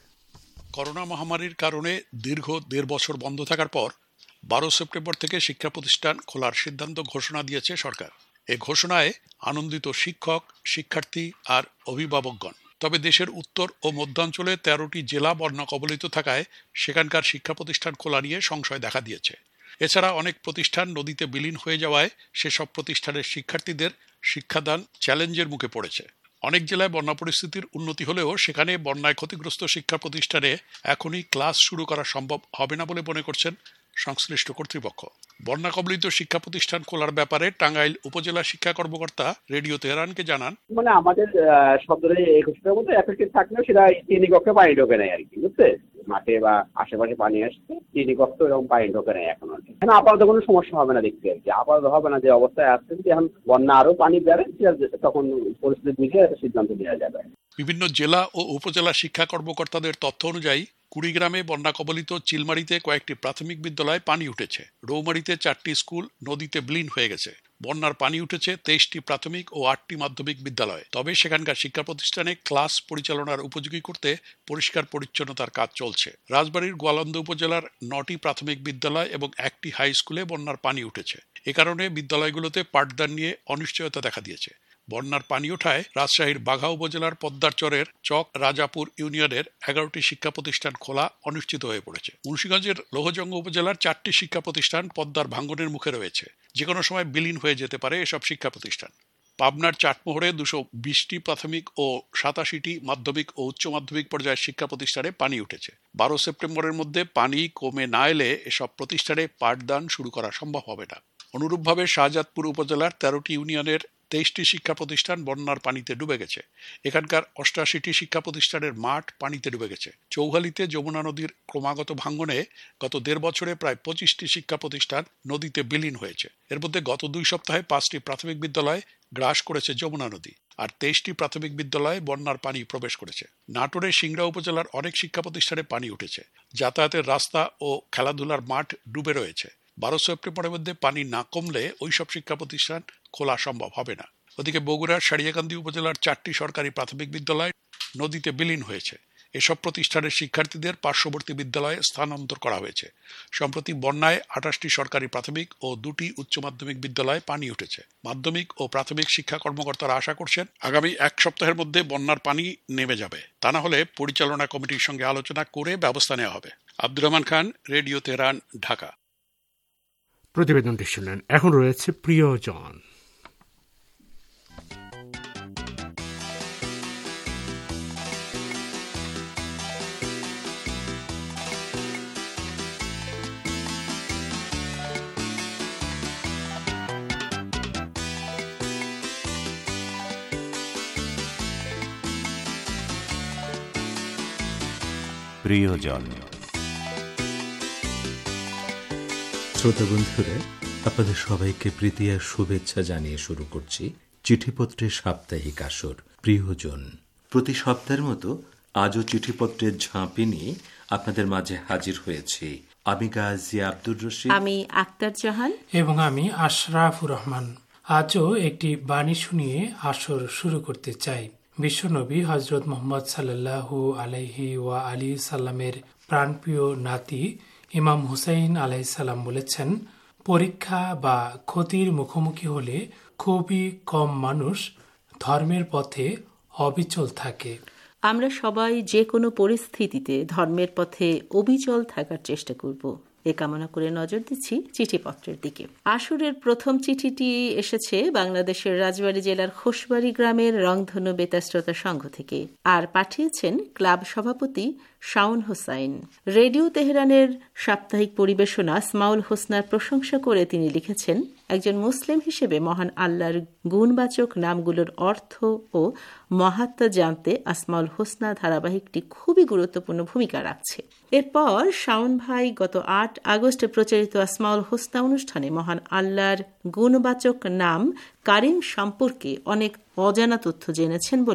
F: করোনা মহামারীর কারণে দীর্ঘ দেড় বছর বন্ধ থাকার পর বারো সেপ্টেম্বর থেকে শিক্ষা প্রতিষ্ঠান খোলার সিদ্ধান্ত ঘোষণা দিয়েছে সরকার। এ ঘোষণায় আনন্দিত শিক্ষক, শিক্ষার্থী আর অভিভাবকগণ। তবে দেশের উত্তর ও মধ্যাঞ্চলে তেরোটি জেলা বন্যা কবলিত থাকায় সেখানকার শিক্ষা প্রতিষ্ঠান খোলা নিয়ে সংশয় দেখা দিয়েছে। এছাড়া অনেক প্রতিষ্ঠান নদীতে বিলীন হয়ে যাওয়ায় সেসব প্রতিষ্ঠানের শিক্ষার্থীদের শিক্ষাদান চ্যালেঞ্জের মুখে পড়েছে। অনেক জেলায় বন্যা পরিস্থিতির উন্নতি হলেও সেখানে বন্যায় ক্ষতিগ্রস্ত শিক্ষা প্রতিষ্ঠানে এখনই ক্লাস শুরু করা সম্ভব হবে না বলে মনে করছেন সংশ্লিষ্ট কর্তৃপক্ষ। বন্যা কবলিত শিক্ষা প্রতিষ্ঠান খোলার ব্যাপারে টাঙ্গাইল উপজেলা শিক্ষা কর্মকর্তা রেডিও তেহরানকে জানান,
L: মানে আমাদের সদরে একুশটার মধ্যে এফেক্টেড থাকলেও সেটা শ্রেণীকক্ষে পানি ঢোকে নাই আর কি, বুঝছে, মাঠে বা আশেপাশে পানি আসছে, শ্রেণীকক্ষ এরকম পানি ঢোকে নাই এখন। এখন আপাতত কোনো সমস্যা হবে না দেখতে আর কি, আপাতত হবে না। যে অবস্থায় আসছে যদি এখন বন্যা আরো পানি বেড়ে তখন পরিস্থিতি বুঝে একটা সিদ্ধান্ত নেওয়া যাবে।
F: বিভিন্ন জেলা ও উপজেলা শিক্ষা কর্মকর্তাদের তথ্য অনুযায়ী কুড়িগ্রামে বন্যা কবলিত চিলমারিতে কয়েকটি প্রাথমিক বিদ্যালয়ে পানি উঠেছে। রৌমারিতে চারটি স্কুল নদীতে বিলীন হয়ে গেছে। বন্যার পানি উঠেছে তেইশটি প্রাথমিক ও আটটি মাধ্যমিক বিদ্যালয়ে। তবে সেখানকার শিক্ষা প্রতিষ্ঠানে ক্লাস পরিচালনার উপযোগী করতে পরিষ্কার পরিচ্ছন্নতার কাজ চলছে। রাজবাড়ীর গোয়ালন্দ উপজেলার নটি প্রাথমিক বিদ্যালয় এবং একটি হাই স্কুলে বন্যার পানি উঠেছে। এ কারণে বিদ্যালয়গুলোতে পাঠদান নিয়ে অনিশ্চয়তা দেখা দিয়েছে। বন্যার পানি ওঠায় রাজশাহীর বাঘা উপজেলার পদ্মারচরের চক রাজাপুর ইউনিয়নের এগারোটি শিক্ষা প্রতিষ্ঠান খোলা অনিশ্চিত হয়ে পড়েছে। মুন্সিগঞ্জের লোহজঙ্গ উপজেলার চারটি শিক্ষা প্রতিষ্ঠান পদ্মার ভাঙ্গনের মুখে রয়েছে। যে কোনো সময় বিলীন হয়ে যেতে পারে এসব শিক্ষা প্রতিষ্ঠান। পাবনার চাটমোহরে দুশো বিশটি প্রাথমিক ও সাতাশিটি মাধ্যমিক ও উচ্চ মাধ্যমিক পর্যায়ের শিক্ষা প্রতিষ্ঠানে পানি উঠেছে। বারো সেপ্টেম্বরের মধ্যে পানি কমে না এলে এসব প্রতিষ্ঠানে পাঠদান শুরু করা সম্ভব হবে না। অনুরূপভাবে শাহজাদপুর উপজেলার তেরোটি ইউনিয়নের তেইশটি শিক্ষা প্রতিষ্ঠান বন্যার পানিতে ডুবে গেছে। এখানকার অষ্টাশিটি শিক্ষা প্রতিষ্ঠানের মাঠ পানিতে ডুবে গেছে। চৌহালিতে যমুনা নদীর ক্রমাগত ভাঙ্গনে গত দেড় বছরে প্রায় পঁচিশটি শিক্ষা প্রতিষ্ঠান নদীতে বিলীন হয়েছে। এর মধ্যে গত দুই সপ্তাহে পাঁচটি প্রাথমিক বিদ্যালয় গ্রাস করেছে যমুনা নদী, আর তেইশটি প্রাথমিক বিদ্যালয়ে বন্যার পানি প্রবেশ করেছে। নাটোরের সিংড়া উপজেলার অনেক শিক্ষা প্রতিষ্ঠানে পানি উঠেছে। যাতায়াতের রাস্তা ও খেলাধুলার মাঠ ডুবে রয়েছে। বারো সেপ্টেম্বরের মধ্যে পানি না কমলে ওইসব শিক্ষা প্রতিষ্ঠান খোলা সম্ভব হবে না। ওদিকে বগুড়ার সারিয়াকান্দি উপজেলার চারটি সরকারি প্রাথমিক বিদ্যালয় নদীতে বিলীন হয়েছে। এসব প্রতিষ্ঠানের শিক্ষার্থীদের পার্শ্ববর্তী বিদ্যালয়ে স্থানান্তর করা হয়েছে। সম্প্রতি বন্যায় আঠাশটি সরকারি প্রাথমিক ও দুটি উচ্চ মাধ্যমিক বিদ্যালয়ে পানি উঠেছে। মাধ্যমিক ও প্রাথমিক শিক্ষা কর্মকর্তারা আশা করছেন আগামী এক সপ্তাহের মধ্যে বন্যার পানি নেমে যাবে। তা না হলে পরিচালনা কমিটির সঙ্গে আলোচনা করে ব্যবস্থা নেওয়া হবে। Abdur Rahman Khan, radio Tehran, Dhaka.
I: প্রতিবেদনটি শুনলেন। এখন রয়েছে প্রিয়জন।
B: প্রিয়জন।
M: শ্রোতা বন্ধুরা, আপনাদের সবাইকে প্রীতি আর শুভেচ্ছা জানিয়ে শুরু করছি চিঠিপত্রের সাপ্তাহিক আসর প্রিয়জন। প্রতি সপ্তাহের মতো আজও চিঠিপত্রের ঝাঁপি নিয়ে আপনাদের মাঝে হাজির হয়েছি আমি গাজী আব্দুর রশিদ,
K: আমি আক্তার জাহান
E: এবং আমি আশরাফুর রহমান। আজও একটি বাণী শুনিয়ে আসর শুরু করতে চাই। বিশ্বনবী হজরত মোহাম্মদ সাল্লাল্লাহু আলাইহি ওয়া আলী সাল্লামের প্রাণপ্রিয় নাতি ইমাম হুসাইন আলাইসাল্লাম বলেছেন, পরীক্ষা বা ক্ষতির মুখোমুখি হলে খুবই কম মানুষ ধর্মের পথে অবিচল থাকে।
K: আমরা সবাই যে কোনো পরিস্থিতিতে ধর্মের পথে অবিচল থাকার চেষ্টা করব, এ কামনা করে নজর দিচ্ছি চিঠিপত্রের দিকে। আসরের প্রথম চিঠিটি এসেছে বাংলাদেশের রাজবাড়ী জেলার খোসবাড়ি গ্রামের রংধনু বেতার শ্রোতা সংঘ থেকে, আর পাঠিয়েছেন ক্লাব সভাপতি শাওন হোসাইন। রেডিও তেহরানের সাপ্তাহিক পরিবেশনা আসমাউল হোসনার প্রশংসা করে তিনি লিখেছেন, একজন মুসলিম হিসেবে মহান আল্লাহর গুণবাচক নামগুলোর অর্থ ও মাহাত্ম্য জানতে আসমাউল হোসনা ধারাবাহিকটি খুবই গুরুত্বপূর্ণ ভূমিকা রাখছে। এরপর শাওন ভাই গত আট আগস্টে প্রচারিত আসমাউল হোসনা অনুষ্ঠানে মহান আল্লাহর গুণবাচক নাম কারিম সম্পর্কে অনেক অজানা তথ্য জেনেছেন বলে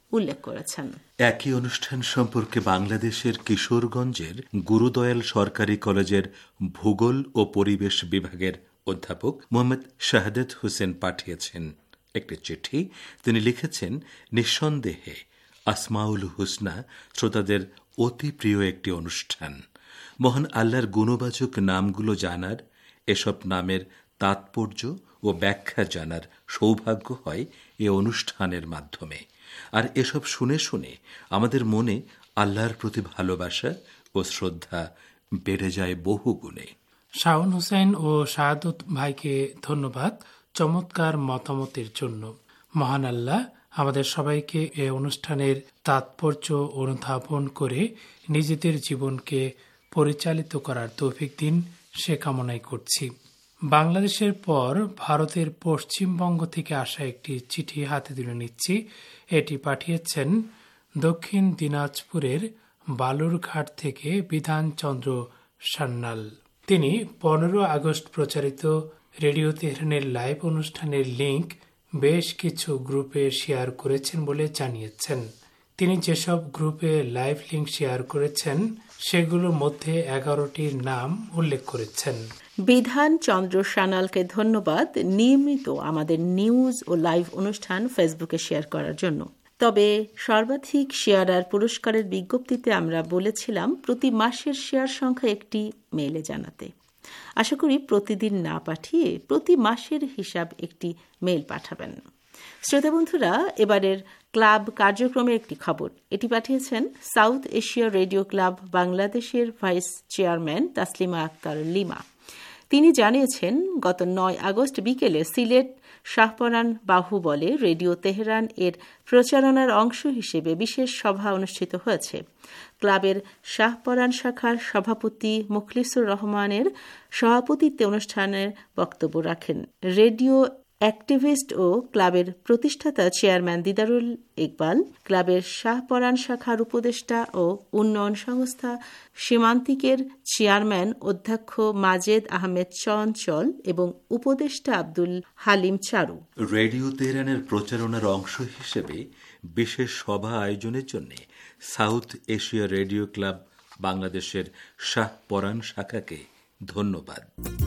K: উল্লেখ করেছেন।
M: একই অনুষ্ঠান সম্পর্কে বাংলাদেশের কিশোরগঞ্জের গুরুদয়াল সরকারি কলেজের ভূগোল ও পরিবেশ বিভাগের অধ্যাপক মোহাম্মদ শাহাদাত হোসেন পাঠিয়েছেন একটি চিঠি। তিনি লিখেছেন, নিঃসন্দেহে আসমাউল হুসনা শ্রোতাদের অতি প্রিয় একটি অনুষ্ঠান। মহান আল্লাহর গুণবাচক নামগুলো জানার, এসব নামের তাৎপর্য ও ব্যাখ্যা জানার সৌভাগ্য হয় এ অনুষ্ঠানের মাধ্যমে। আর এসব শুনে শুনে আমাদের মনে আল্লাহর প্রতি ভালোবাসা ও শ্রদ্ধা বেড়ে যায় বহু গুণে।
E: শাওন হোসেন ও শাহাদত ভাইকে ধন্যবাদ চমৎকার মতামতের জন্য। মহান আল্লাহ আমাদের সবাইকে এ অনুষ্ঠানের তাৎপর্য অনুধাবন করে নিজেদের জীবনকে পরিচালিত করার তৌফিক দিন, সে কামনাই করছি। বাংলাদেশের পর ভারতের পশ্চিমবঙ্গ থেকে আসা একটি চিঠি হাতে তুলে নিচ্ছি। এটি পাঠিয়েছেন দক্ষিণ দিনাজপুরের বালুরঘাট থেকে বিধানচন্দ্র সান্যাল। তিনি পনেরো আগস্ট প্রচারিত রেডিও তেহরানের লাইভ অনুষ্ঠানের লিঙ্ক বেশ কিছু গ্রুপে শেয়ার করেছেন বলে জানিয়েছেন। তিনি যেসব গ্রুপে লাইভ লিঙ্ক শেয়ার করেছেন সেগুলোর মধ্যে এগারোটির নাম উল্লেখ করেছেন।
K: বিধান চন্দ্র সানালকে ধন্যবাদ নিয়মিত আমাদের নিউজ ও লাইভ অনুষ্ঠান ফেসবুকে শেয়ার করার জন্য। তবে সর্বাধিক শেয়ার আর পুরস্কারের বিজ্ঞপ্তিতে আমরা বলেছিলাম প্রতি মাসের শেয়ার সংখ্যা একটি মেইলে জানাতে। আশা করি প্রতিদিন না পাঠিয়ে প্রতি মাসের হিসাব একটি মেইল পাঠাবেন। শ্রোতা বন্ধুরা, এবারের ক্লাব কার্যক্রমের একটি খবর। এটি পাঠিয়েছেন সাউথ এশিয়া রেডিও ক্লাব বাংলাদেশের ভাইস চেয়ারম্যান তাসলিমা আক্তার লিমা। তিনি জানিয়েছেন, গত নয় আগস্ট বিকেলে সিলেট শাহপরান বাহুবলে রেডিও তেহরান এর প্রচারণার অংশ হিসেবে বিশেষ সভা অনুষ্ঠিত হয়েছে। ক্লাবের শাহপরান শাখার সভাপতি মুখলিসুর রহমানের সভাপতিত্বে অনুষ্ঠানের বক্তব্য রাখেন রেডিও অ্যাক্টিভিস্ট ও ক্লাবের প্রতিষ্ঠাতা চেয়ারম্যান দিদারুল ইকবাল, ক্লাবের শাহপরান শাখার উপদেষ্টা ও উন্নয়ন সংস্থা সীমান্তিকের চেয়ারম্যান অধ্যক্ষ মাজেদ আহমেদ চঞ্চল এবং উপদেষ্টা আব্দুল হালিম চারু।
M: রেডিও তেহরানের প্রচারণার অংশ হিসেবে বিশেষ সভা আয়োজনের জন্য সাউথ এশিয়া রেডিও ক্লাব বাংলাদেশের শাহপরান শাখাকে ধন্যবাদ।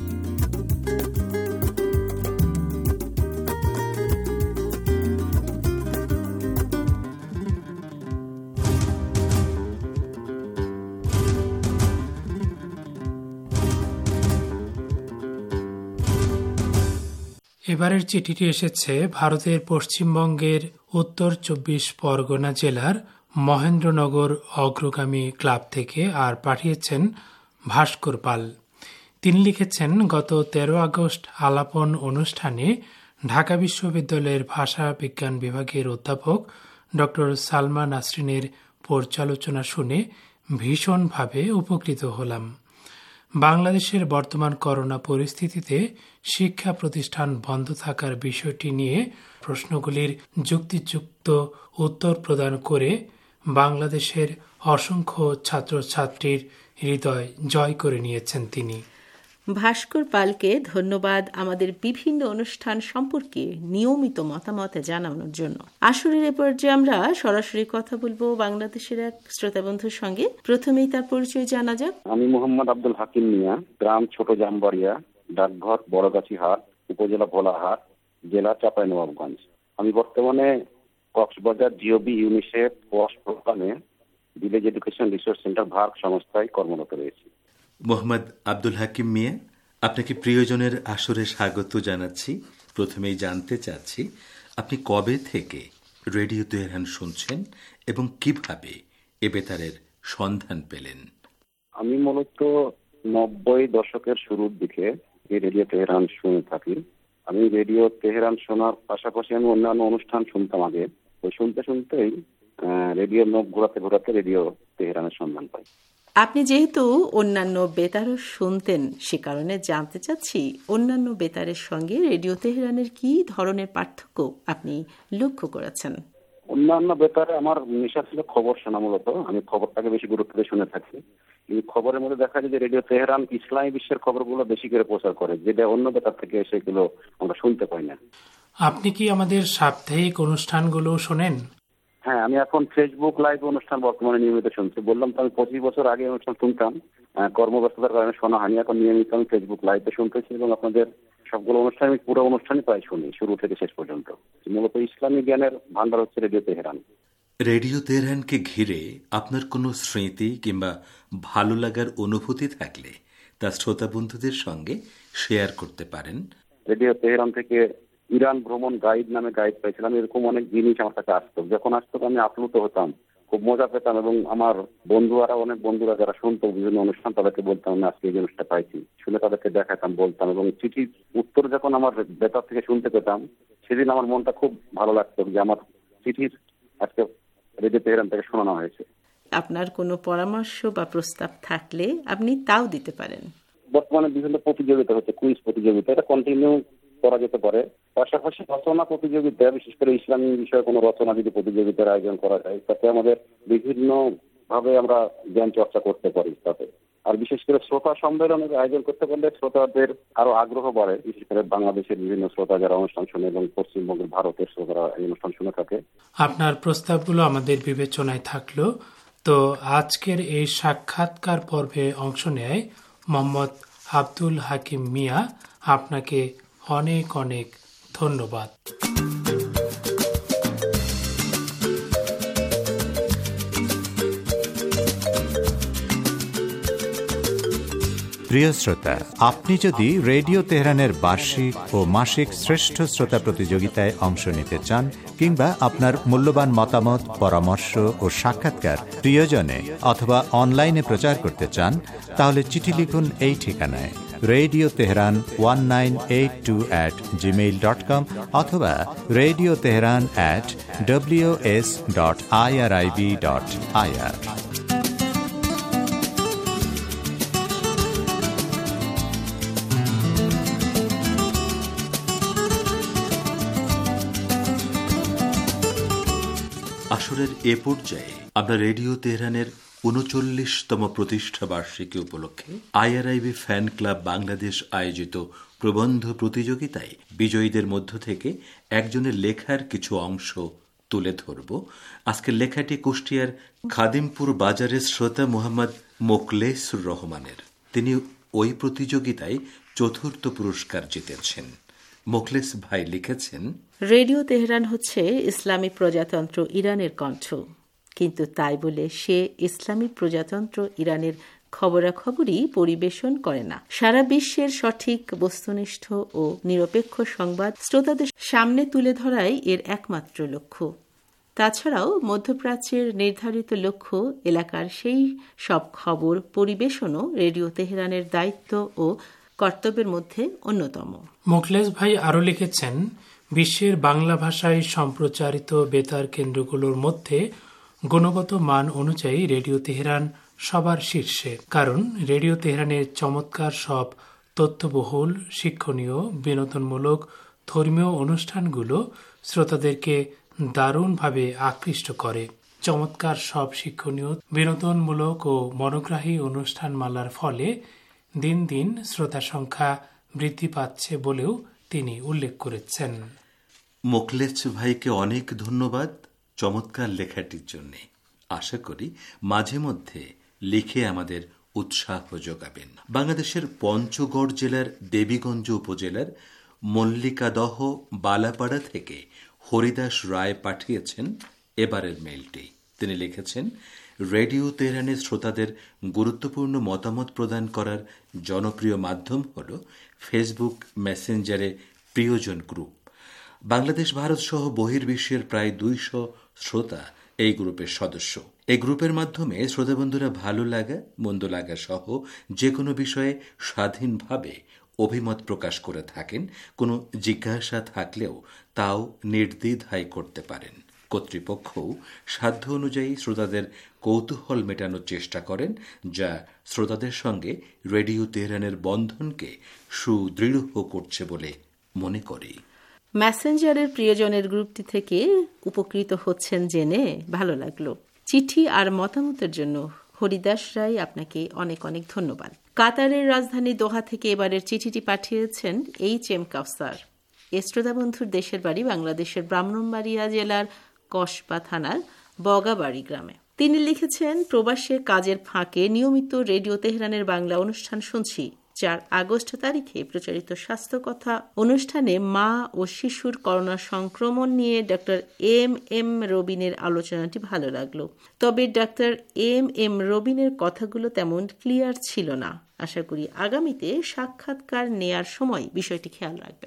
E: এবারের চিঠিটি এসেছে ভারতের পশ্চিমবঙ্গের উত্তর চব্বিশ পরগনা জেলার মহেন্দ্রনগর অগ্রগামী ক্লাব থেকে আর পাঠিয়েছেন ভাস্কর পাল। তিনি লিখেছেন, গত তেরো আগস্ট আলাপন অনুষ্ঠানে ঢাকা বিশ্ববিদ্যালয়ের ভাষা বিজ্ঞান বিভাগের অধ্যাপক ডক্টর সালমা নাসরিনের পর্যালোচনা শুনে ভীষণভাবে উপকৃত হলাম। বাংলাদেশের বর্তমান করোনা পরিস্থিতিতে শিক্ষা প্রতিষ্ঠান বন্ধ থাকার বিষয়টি নিয়ে প্রশ্নগুলির যুক্তিযুক্ত উত্তর প্রদান করে বাংলাদেশের অসংখ্য ছাত্রছাত্রীর হৃদয় জয় করে নিয়েছেন তিনি।
K: ভাস্কর পালকে ধন্যবাদ আমাদের বিভিন্ন অনুষ্ঠান সম্পর্কে নিয়মিত মতামত জানানোর জন্য। আসরের এ পর্যায়ে আমরা সরাসরি কথা বলবো বাংলাদেশের এক শ্রোতা বন্ধুর সঙ্গে। প্রথমেই তার পরিচয় জানা যাক।
N: আমি মোহাম্মদ আব্দুল হাকিম মিয়া, গ্রাম ছোট জামবাড়িয়া, ডাকঘর বড়গাছিহাট, উপজেলা ভোলাহাট, জেলা চাঁপাইনবাবগঞ্জ। আমি বর্তমানে কক্সবাজার জিওবি ইউনিসেফ ওয়াশ প্রোগ্রামে village education resource centre VERC সংস্থায় কর্মরত রয়েছি।
M: মোহাম্মদ আব্দুল হাকিম মিয়া, আপনাকে প্রিয়জনের আসরে স্বাগত জানাচ্ছি। প্রথমেই জানতে চাচ্ছি আপনি কবে থেকে রেডিও তেহরান শুনছেন এবং কিভাবে এ বেতারের সন্ধান পেলেন?
N: আমি মূলত নব্বই দশকের শুরুর দিকে এই রেডিও তেহরান শুনে থাকি। আমি রেডিও তেহরান শোনার পাশাপাশি আমি অন্যান্য অনুষ্ঠান শুনতাম আগে। ওই শুনতে শুনতেই রেডিও নব ঘোরাতে ঘোরাতে রেডিও তেহরানের সন্ধান পাই।
K: আপনি যেহেতু অন্যান্য বেতারও শুনতেন, সে কারণে জানতে চাচ্ছি অন্যান্য বেতারের সঙ্গে রেডিও তেহরানের কি ধরনের পার্থক্য আপনি লক্ষ্য করেছেন?
N: অন্যান্য বেতারে আমার নেশা ছিল খবর শোনা, মূলত আমি খবরটাকে বেশি গুরুত্ব দিয়ে শুনে থাকি। কিন্তু খবরের মধ্যে দেখা যায় যে রেডিও তেহরান ইসলামী বিশ্বের খবরগুলো বেশি করে প্রচার করে, যেটা অন্য বেতার থেকে সেগুলো আমরা শুনতে পাই না।
E: আপনি কি আমাদের সাপ্তাহিক অনুষ্ঠানগুলো শোনেন?
N: হ্যাঁ, আমি এখন ফেসবুক লাইভ অনুষ্ঠান বর্তমানে নিয়মিত শুনছি। বললাম তো আমি পঁচিশ বছর আগে অনুষ্ঠান শুনতাম, কর্মব্যস্ততার কারণে শোনা হয়নি। এখন নিয়মিত আমি ফেসবুক লাইভে শুনতেছি এবং আপনাদের সবগুলো অনুষ্ঠান আমি পুরো অনুষ্ঠানই প্রায় শুনি, শুরু থেকে শেষ পর্যন্ত। মূলত ইসলামী জ্ঞানের ভান্ডার হচ্ছে রেডিও তেহরান।
M: রেডিও তেহরানকে ঘিরে আপনার কোনো স্মৃতি কিংবা ভালো লাগার অনুভূতি থাকলে তা শ্রোতা বন্ধুদের সঙ্গে শেয়ার করতে পারেন।
N: রেডিও তেহরান থেকে ইরান ভ্রমণ গাইড নামে গাইড পেয়েছিলাম। এরকম অনেক জিনিস আমার কাছে আসতো, যখন আসতো আমি আপ্লুত হতাম, খুব মজা পেতাম এবং আমার বন্ধুরা অনেক বন্ধুরা যারা শুনতো বিভিন্ন অনুষ্ঠান তাদেরকে বলতাম আমি আজকে এই জিনিসটা পাইছি, শুনে তাদেরকে দেখাতাম, বলতাম এবং চিঠির উত্তর যখন আমার বেতার থেকে শুনতে পেতাম সেদিন আমার মনটা খুব ভালো লাগতো যে আমার চিঠির আজকে রেডিও তেহরান থেকে শোনানো হয়েছে।
K: আপনার কোনো পরামর্শ বা প্রস্তাব থাকলে আপনি তাও দিতে পারেন।
N: বর্তমানে বিভিন্ন প্রতিযোগিতা হচ্ছে, কুইজ প্রতিযোগিতা, এটা কন্টিনিউ করা যেতে পারে। পাশাপাশি রচনা প্রতিযোগিতা, বিশেষ করে ইসলামী বিষয়ে কোনো রচনা যদি প্রতিযোগিতার আয়োজন করা যায় তাতে আমাদের বিভিন্ন ভাবে আমরা জ্ঞান চর্চা করতে পারি তাতে। আর বিশেষ করে শ্রোতা সম্মেলনের আয়োজন করতে পারলে শ্রোতাদের আরো আগ্রহ বাড়ে, বিশেষ করে বাংলাদেশের বিভিন্ন শ্রোতা যারা অনুষ্ঠান শুনে এবং পশ্চিমবঙ্গের ভারতের শ্রোতারা এই অনুষ্ঠান শুনে থাকে।
E: আপনার প্রস্তাবগুলো আমাদের বিবেচনায় থাকলো। তো আজকের এই সাক্ষাৎকার পর্বে অংশ নেয় মোহাম্মদ আব্দুল হাকিম মিয়া, আপনাকে অনেক অনেক ধন্যবাদ।
B: প্রিয় শ্রোতা, আপনি যদি রেডিও তেহরানের বার্ষিক ও মাসিক শ্রেষ্ঠ শ্রোতা প্রতিযোগিতায় অংশ নিতে চান কিংবা আপনার মূল্যবান মতামত, পরামর্শ ও সাক্ষাৎকার প্রিয়জনে অথবা অনলাইনে প্রচার করতে চান তাহলে চিঠি লিখুন এই ঠিকানায় radio Tehran one nine eight two at Gmail dot com অথবা radio Tehran at W S dot IRIB dot IR.
M: আসরের এ পর্যায়ে আমরা রেডিও তেহরানের উনচল্লিশতম প্রতিষ্ঠা বার্ষিকী উপলক্ষে আইআরআইবি ফ্যান ক্লাব বাংলাদেশ আয়োজিত প্রবন্ধ প্রতিযোগিতায় বিজয়ীদের মধ্য থেকে একজনের লেখার কিছু অংশ তুলে ধরব। আজকের লেখাটি কুষ্টিয়ার খাদিমপুর বাজারের শ্রোতা মোহাম্মদ মোকলেসুর রহমানের। তিনি ওই প্রতিযোগিতায় চতুর্থ পুরস্কার জিতেছেন। মোখলেস ভাই লিখেছেন,
K: রেডিও তেহরান হচ্ছে ইসলামী প্রজাতন্ত্র ইরানের কণ্ঠ, কিন্তু তাই বলে সে ইসলামী প্রজাতন্ত্র ইরানের খবরাখবরই পরিবেশন করে না। সারা বিশ্বের সঠিক, বস্তুনিষ্ঠ ও নিরপেক্ষ সংবাদ শ্রোতাদের সামনে তুলে ধরাই এর একমাত্র লক্ষ্য। তাছাড়াও মধ্যপ্রাচ্যের নির্ধারিত লক্ষ্য এলাকার সেই সব খবর পরিবেশনও রেডিও তেহরানের দায়িত্ব ও কর্তব্যের মধ্যে অন্যতম।
E: মোখলেস ভাই আরও লিখেছেন, বিশ্বের বাংলা ভাষায় সম্প্রচারিত বেতার কেন্দ্রগুলোর মধ্যে গুণগত মান অনুযায়ী রেডিও তেহরান সবার শীর্ষে। কারণ রেডিও তেহরানের চমৎকার সব তথ্যবহুল, শিক্ষণীয়, বিনোদনমূলক, ধর্মীয় অনুষ্ঠানগুলো শ্রোতাদেরকে দারুণভাবে আকৃষ্ট করে। চমৎকার সব শিক্ষণীয়, বিনোদনমূলক ও মনোগ্রাহী অনুষ্ঠানমালার ফলে দিন দিন শ্রোতা সংখ্যা বৃদ্ধি পাচ্ছে বলেও তিনি উল্লেখ করেছেন।
M: মোখলেস ভাইকে অনেক ধন্যবাদ চমৎকার লেখাটির জন্য। আশা করি মাঝে মধ্যে লিখে আমাদের উৎসাহ যোগাবেন। বাংলাদেশের পঞ্চগড় জেলার দেবীগঞ্জ উপজেলার মল্লিকাদহ বালাপাড়া থেকে হরিদাস রায় পাঠিয়েছেন এবারের মেইলটি। তিনি লিখেছেন, রেডিও তেহরানের শ্রোতাদের গুরুত্বপূর্ণ মতামত প্রদান করার জনপ্রিয় মাধ্যম হল ফেসবুক মেসেঞ্জারে প্রিয়জন গ্রুপ। বাংলাদেশ, ভারত সহ বহির্বিশ্বের প্রায় দুইশো শ্রোতা এই গ্রুপের সদস্য। এই গ্রুপের মাধ্যমে শ্রোতাবন্ধুরা ভালো লাগা, মন্দ লাগা সহ যে কোনো বিষয়ে স্বাধীনভাবে অভিমত প্রকাশ করে থাকেন। কোনো জিজ্ঞাসা থাকলেও তাও নির্দ্বিধায় করতে পারেন। কর্তৃপক্ষও সাধ্য অনুযায়ী শ্রোতাদের কৌতূহল মেটানোর চেষ্টা করেন, যা শ্রোতাদের সঙ্গে রেডিও তেহরানের বন্ধনকে সুদৃঢ় করছে বলে মনে করি।
K: মেসেঞ্জারের প্রিয়জনের গ্রুপটি থেকে উপকৃত হচ্ছেন জেনে ভালো লাগলো। চিঠি আর মতামতের জন্য হরিদাস রায় আপনাকে অনেক অনেক ধন্যবাদ। কাতারের রাজধানী দোহা থেকে এবারের চিঠিটি পাঠিয়েছেন এইচ এম কাউসার। এ শ্রোতা বন্ধুর দেশের বাড়ি বাংলাদেশের ব্রাহ্মণবাড়িয়া জেলার কসবা থানার বগাবাড়ি গ্রামে। তিনি লিখেছেন, প্রবাসে কাজের ফাঁকে নিয়মিত রেডিও তেহরানের বাংলা অনুষ্ঠান শুনছি। চার আগস্ট তারিখে প্রচারিত স্বাস্থ্য কথা অনুষ্ঠানে মা ও শিশুর করোনা সংক্রমণ নিয়ে ডক্টর এম এম রবিনের আলোচনাটি ভালো লাগলো। তবে ডক্টর এম এম রবিনের কথাগুলো তেমন ক্লিয়ার ছিল না। আশা করি আগামীতে সাক্ষাৎকার নেয়ার সময় বিষয়টি খেয়াল রাখবেন।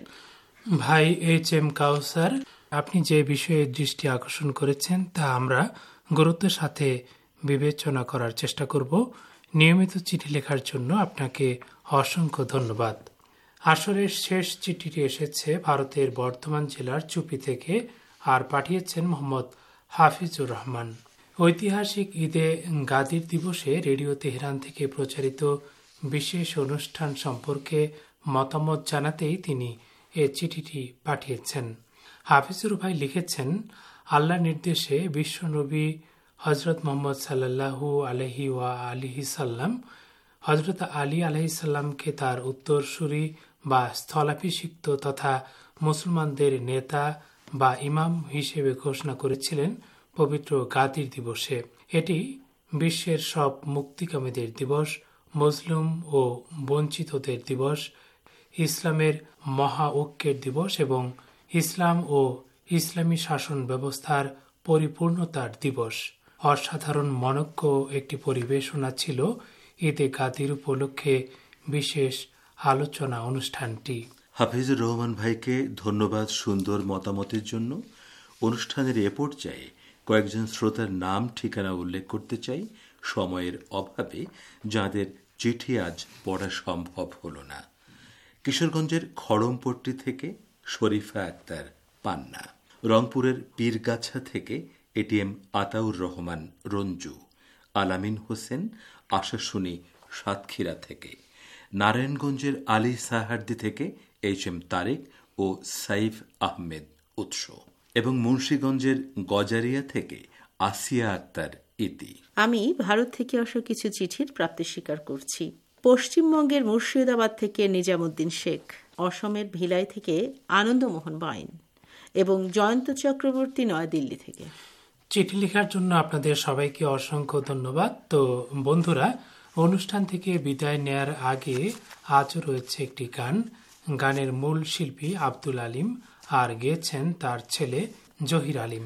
O: ভাই এইচ এম কাউসার, আপনি যে বিষয়ে দৃষ্টি আকর্ষণ করেছেন তা আমরা গুরুত্বের সাথে বিবেচনা করার চেষ্টা করব। নিয়মিত চিঠি লেখার জন্য আপনাকে অসংখ্য ধন্যবাদ। আসরের শেষ চিঠিটি এসেছে ভারতের বর্ধমান জেলার চুপি থেকে, আর পাঠিয়েছেন মোহাম্মদ হাফিজুর রহমান। ঐতিহাসিক ঈদে গাদির দিবসে রেডিও তেহরান থেকে প্রচারিত বিশেষ অনুষ্ঠান সম্পর্কে মতামত জানাতেই তিনি এ চিঠিটি পাঠিয়েছেন। হাফিজুর ভাই লিখেছেন, আল্লাহ নির্দেশে বিশ্বনবী হজরত মোহাম্মদ সাল্লাল্লাহু আলহি ওয়া আলিহি সাল্লাম হজরত আলী আলহিসাল্লামকে তার উত্তরসূরি বা স্থলাভিষিক্ত তথা মুসলমানদের নেতা বা ইমাম হিসেবে ঘোষণা করেছিলেন পবিত্র গাদির দিবসে। এটি বিশ্বের সব মুক্তিকামীদের দিবস, মজলুম ও বঞ্চিতদের দিবস, ইসলামের মহা ঐক্যের দিবস এবং ইসলাম ও ইসলামী শাসন ব্যবস্থার পরিপূর্ণতার দিবস। অসাধারণ মনোজ্ঞ একটি পরিবেশনা ছিল ঈদে গাদির উপলক্ষে বিশেষ আলোচনা অনুষ্ঠানটি।
M: হাফিজুর রহমান ভাইকে ধন্যবাদ সুন্দর মতামতের জন্য। অনুষ্ঠানের এ পর্যায়ে কয়েকজন শ্রোতার নাম ঠিকানা উল্লেখ করতে চাই, সময়ের অভাবে যাদের চিঠি আজ পড়া সম্ভব হল না। কিশোরগঞ্জের খড়মপট্টি থেকে শরীফা আক্তার পান্না, রংপুরের পীরগাছা থেকে এটিএম আতাউর রহমান রঞ্জু, আলামিন হোসেন আশাশুনি সাতক্ষীরা থেকে, নারায়ণগঞ্জের আলী সাহার্দি থেকে এইচ এম তারেক ও সাইফ আহমেদ উৎস এবং মুন্সীগঞ্জের গজারিয়া থেকে আসিয়া আক্তার ইতি।
K: আমি ভারত থেকে আসা কিছু চিঠির প্রাপ্তি স্বীকার করছি। পশ্চিমবঙ্গের মুর্শিদাবাদ থেকে নিজামুদ্দিন শেখ, অসমের ভিলাই থেকে আনন্দমোহন বাইন এবং জয়ন্ত চক্রবর্তী নয়াদিল্লি থেকে।
O: চিঠি লেখার জন্য আপনাদের সবাইকে অসংখ্য ধন্যবাদ। তো বন্ধুরা, অনুষ্ঠান থেকে বিদায় নেয়ার আগে আজও রয়েছে একটি গান। গানের মূল শিল্পী আব্দুল আলিম, আর গেয়েছেন তার ছেলে জহির আলিম।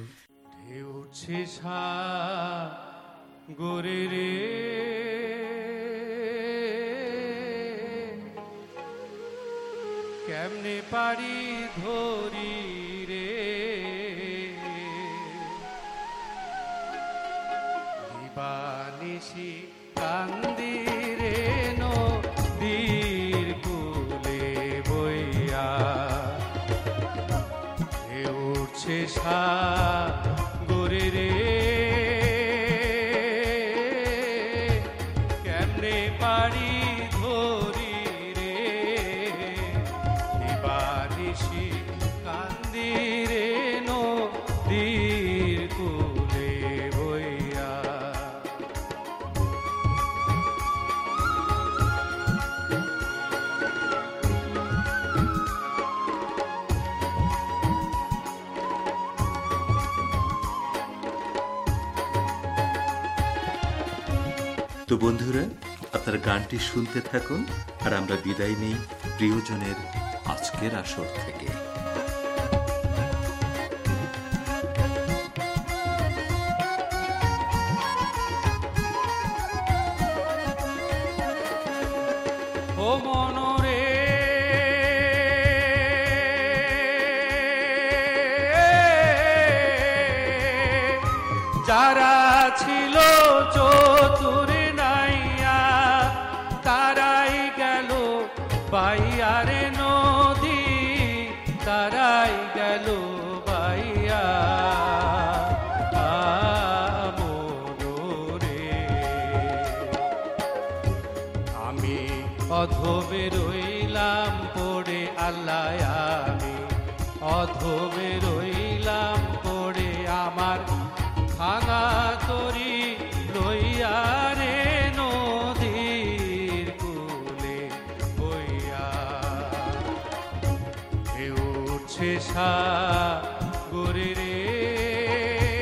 C: গোরে রে কেমনে পারি ধরি রে, দিবানিশি কান্দি রে নদীর কুলে বইয়া, এ উঠছে সাগরে রে কেমনে পারি ধরি রে, দিবানিশি কান্দি রে নদীর কুলে বইয়া।
M: তো বন্ধুরা, আপনার গানটি শুনতে থাকুন, আর আমরা বিদায় নেই প্রিয়জনের আজকের আসর থেকে।
C: ও মনরে যারা ছিল চতুর নাইয়া, তারাই গেল বাইয়ারে নদী, তারাই গেল বাইয়া। মনরে আমি অধবে রইলাম পড়ে, আল্লাহ আমি অধবে রইলাম পড়ে, আমার ভাঙা তরি লইয়া রে নদীর কুলে বইয়া। এ উঠছে সাগরে রে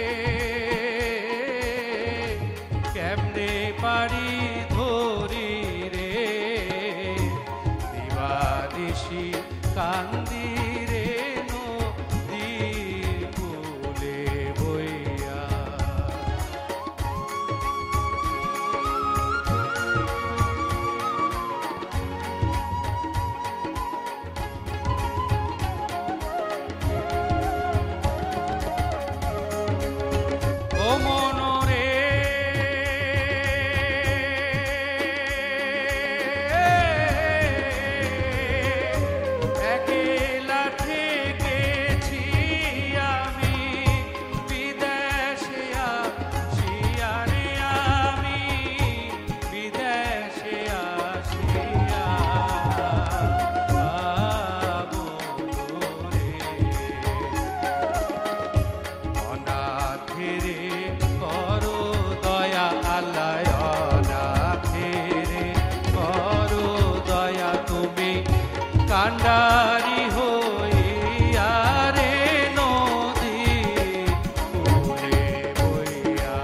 C: কান্ডারি হইয়া রে নদী কুলে বইয়া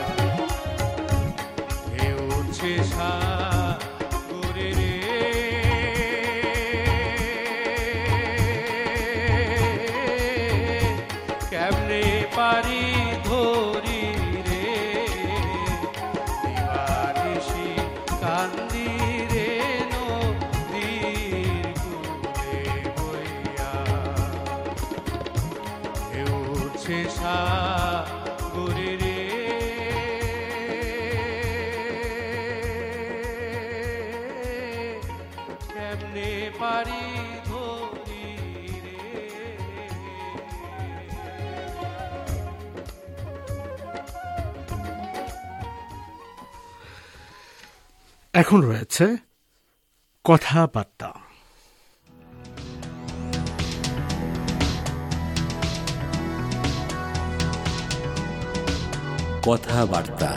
C: ঢেউ উঠছে সাগরে রে কেমনে পারি ধরি রে দিবানিশি কান্দি রে নদীর কুলে বইয়া ঢেউ উঠছে সাগরে রে কেমনে পারি ধরি রে।
I: এখন রয়েছে কথাবার্তা।
M: কথাবার্তা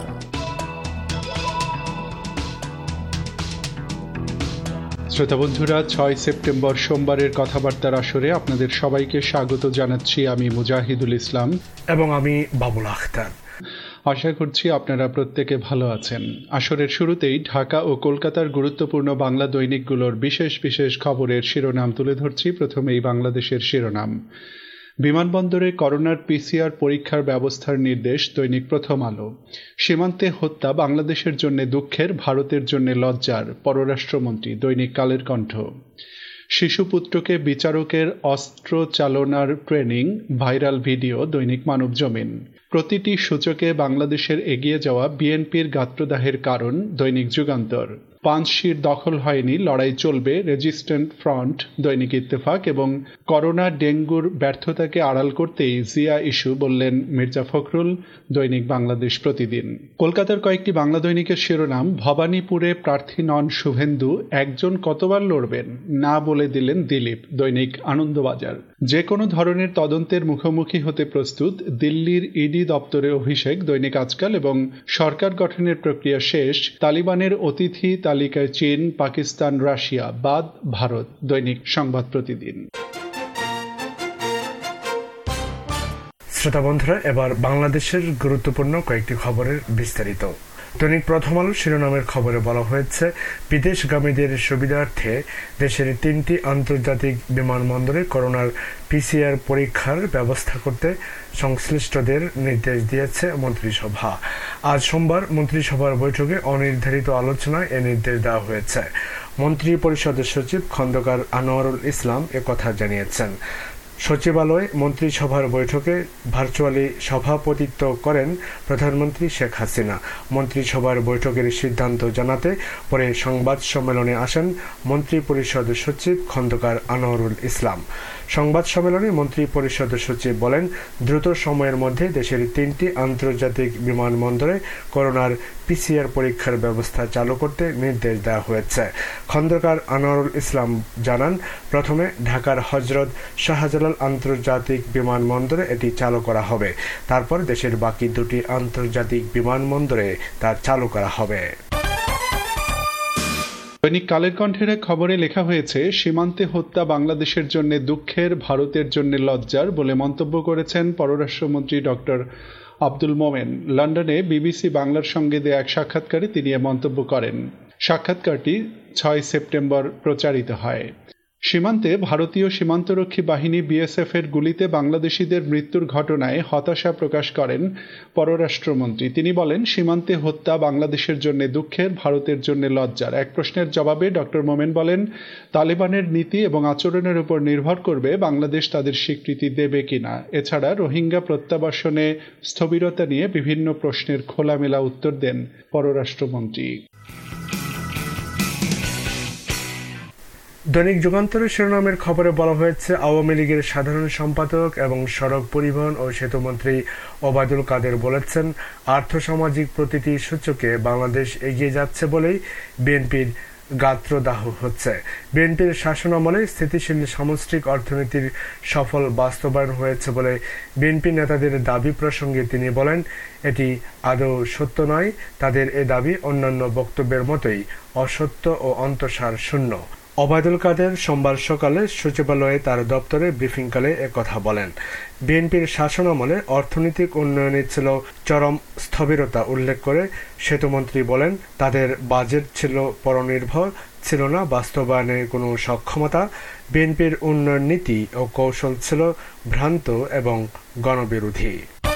P: শ্রোতা বন্ধুরা, ছয় সেপ্টেম্বর সোমবারের কথাবার্তার আসরে আপনাদের সবাইকে স্বাগত জানাচ্ছি। আমি মুজাহিদুল ইসলাম
D: এবং আমি বাবুল আখতার।
P: আশা করছি আপনারা প্রত্যেকে ভালো আছেন। আসরের শুরুতেই ঢাকা ও কলকাতার গুরুত্বপূর্ণ বাংলা দৈনিকগুলোর বিশেষ বিশেষ খবরের শিরোনাম তুলে ধরছি। প্রথমেই বাংলাদেশের শিরোনাম। বিমানবন্দরে করোনার পিসিআর পরীক্ষার ব্যবস্থার নির্দেশ, দৈনিক প্রথম আলো। সীমান্তে হত্যা বাংলাদেশের জন্য দুঃখের, ভারতের জন্য লজ্জার, পররাষ্ট্রমন্ত্রী, দৈনিক কালের কণ্ঠ। শিশুপুত্রকে বিচারকের অস্ত্র চালনার ট্রেনিং, ভাইরাল ভিডিও, দৈনিক মানবজমিন। প্রতিটি সূচকে বাংলাদেশের এগিয়ে যাওয়া বিএনপির গাত্রদাহের কারণ, দৈনিক যুগান্তর। পাঁচশির দখল হয়নি, লড়াই চলবে, রেজিস্ট্যান্ট ফ্রন্ট, দৈনিক ইত্তেফাক। এবং করোনা ডেঙ্গুর ব্যর্থতাকে আড়াল করতেই জিয়া ইস্যু, বললেন মির্জা ফখরুল, দৈনিক বাংলাদেশ প্রতিদিন। কলকাতার কয়েকটি বাংলা দৈনিকের শিরোনাম। ভবানীপুরে প্রার্থী নন শুভেন্দু, একজন কতবার লড়বেন না বলে দিলেন দিলীপ, দৈনিক আনন্দবাজার। যে কোনো ধরনের তদন্তের মুখোমুখি হতে প্রস্তুত, দিল্লির ইডি দপ্তরে অভিষেক, দৈনিক আজকাল। এবং সরকার গঠনের প্রক্রিয়া শেষ, তালিবানের অতিথি তালিকায় চীন, পাকিস্তান, রাশিয়া, বাদ ভারত, দৈনিক সংবাদ প্রতিদিন।
D: শ্রোতা বন্ধুরা, এবার বাংলাদেশের গুরুত্বপূর্ণ কয়েকটি খবরের বিস্তারিত। দৈনিক প্রথম আলো শিরোনামের খবরে বলা হয়েছে, বিদেশগামীদের সুবিধার্থে দেশের তিনটি আন্তর্জাতিক বিমানবন্দরে করোনার পিসিআর পরীক্ষার ব্যবস্থা করতে সংশ্লিষ্টদের নির্দেশ দিয়েছে মন্ত্রিসভা। আজ সোমবার মন্ত্রিসভার বৈঠকে অনির্ধারিত আলোচনায় এ নির্দেশ দেওয়া হয়েছে। মন্ত্রী পরিষদের সচিব খন্দকার আনোয়ারুল ইসলাম একথা জানিয়েছেন। সচিবালয়ে মন্ত্রিসভার বৈঠকে ভার্চুয়ালি সভাপতিত্ব করেন প্রধানমন্ত্রী শেখ হাসিনা। মন্ত্রিসভার বৈঠকের সিদ্ধান্ত জানাতে পরে সংবাদ সম্মেলনে আসেন মন্ত্রী পরিষদের সচিব খন্দকার আনোয়ারুল ইসলাম। সংবাদ সম্মেলনে মন্ত্রী পরিষদের সচিব বলেন, দ্রুত সময়ের মধ্যে দেশের তিনটি আন্তর্জাতিক বিমানবন্দরে করোনার পিসিআর পরীক্ষার ব্যবস্থা চালু করতে নির্দেশ দেওয়া হয়েছে। খন্দকার আনোয়ারুল ইসলাম জানান, প্রথমে ঢাকার হজরত শাহজালাল আন্তর্জাতিক বিমানবন্দরে এটি চালু করা হবে, তারপর দেশের বাকি দুটি আন্তর্জাতিক বিমানবন্দরে তা চালু করা হবে।
P: দৈনিক কালের কণ্ঠের এক খবরে লেখা হয়েছে, সীমান্তে হত্যা বাংলাদেশের জন্য দুঃখের, ভারতের জন্য লজ্জার বলে মন্তব্য করেছেন পররাষ্ট্রমন্ত্রী ডক্টর আব্দুল মোমেন। লন্ডনে বিবিসি বাংলার সঙ্গে দেয়া এক সাক্ষাৎকারে তিনি এ মন্তব্য করেন। সাক্ষাৎকারটি ছয় সেপ্টেম্বর প্রচারিত হয়। সীমান্তে ভারতীয় সীমান্তরক্ষী বাহিনী বিএসএফ এর গুলিতে বাংলাদেশিদের মৃত্যুর ঘটনায় হতাশা প্রকাশ করেন পররাষ্ট্রমন্ত্রী। তিনি বলেন, সীমান্তে হত্যা বাংলাদেশের জন্য দুঃখের, ভারতের জন্য লজ্জার। এক প্রশ্নের জবাবে ডক্টর মোমেন বলেন, তালেবানের নীতি এবং আচরণের উপর নির্ভর করবে বাংলাদেশ তাদের স্বীকৃতি দেবে কিনা। এছাড়া রোহিঙ্গা প্রত্যাবাসনে স্থবিরতা নিয়ে বিভিন্ন প্রশ্নের খোলামেলা উত্তর দেন পররাষ্ট্রমন্ত্রী।
D: দৈনিক যুগান্তরের শিরোনামের খবরে বলা হয়েছে, আওয়ামী লীগের সাধারণ সম্পাদক এবং সড়ক পরিবহন ও সেতুমন্ত্রী ওবায়দুল কাদের বলেছেন, আর্থসামাজিক প্রতিটি সূচকে বাংলাদেশ এগিয়ে যাচ্ছে বলেই বিএনপির গাত্রদাহ হচ্ছে। বিএনপির শাসনামলে স্থিতিশীল সামষ্টিক অর্থনীতির সফল বাস্তবায়ন হয়েছে বলে বিএনপি নেতাদের দাবি প্রসঙ্গে তিনি বলেন, এটি আদৌ সত্য নয়। তাদের এ দাবি অন্যান্য বক্তব্যের মতোই অসত্য ও অন্তঃসার শূন্য। ওবায়দুল কাদের সোমবার সকালে সচিবালয়ে তার দপ্তরে ব্রিফিংকালে একথা বলেন। বিএনপির শাসনামলে অর্থনৈতিক উন্নয়নে ছিল চরম স্থবিরতা উল্লেখ করে সেতুমন্ত্রী বলেন, তাদের বাজেট ছিল পরনির্ভর, ছিল না বাস্তবায়নের কোনো সক্ষমতা। বিএনপির উন্নয়ন নীতি ও কৌশল ছিল ভ্রান্ত এবং গণবিরোধী।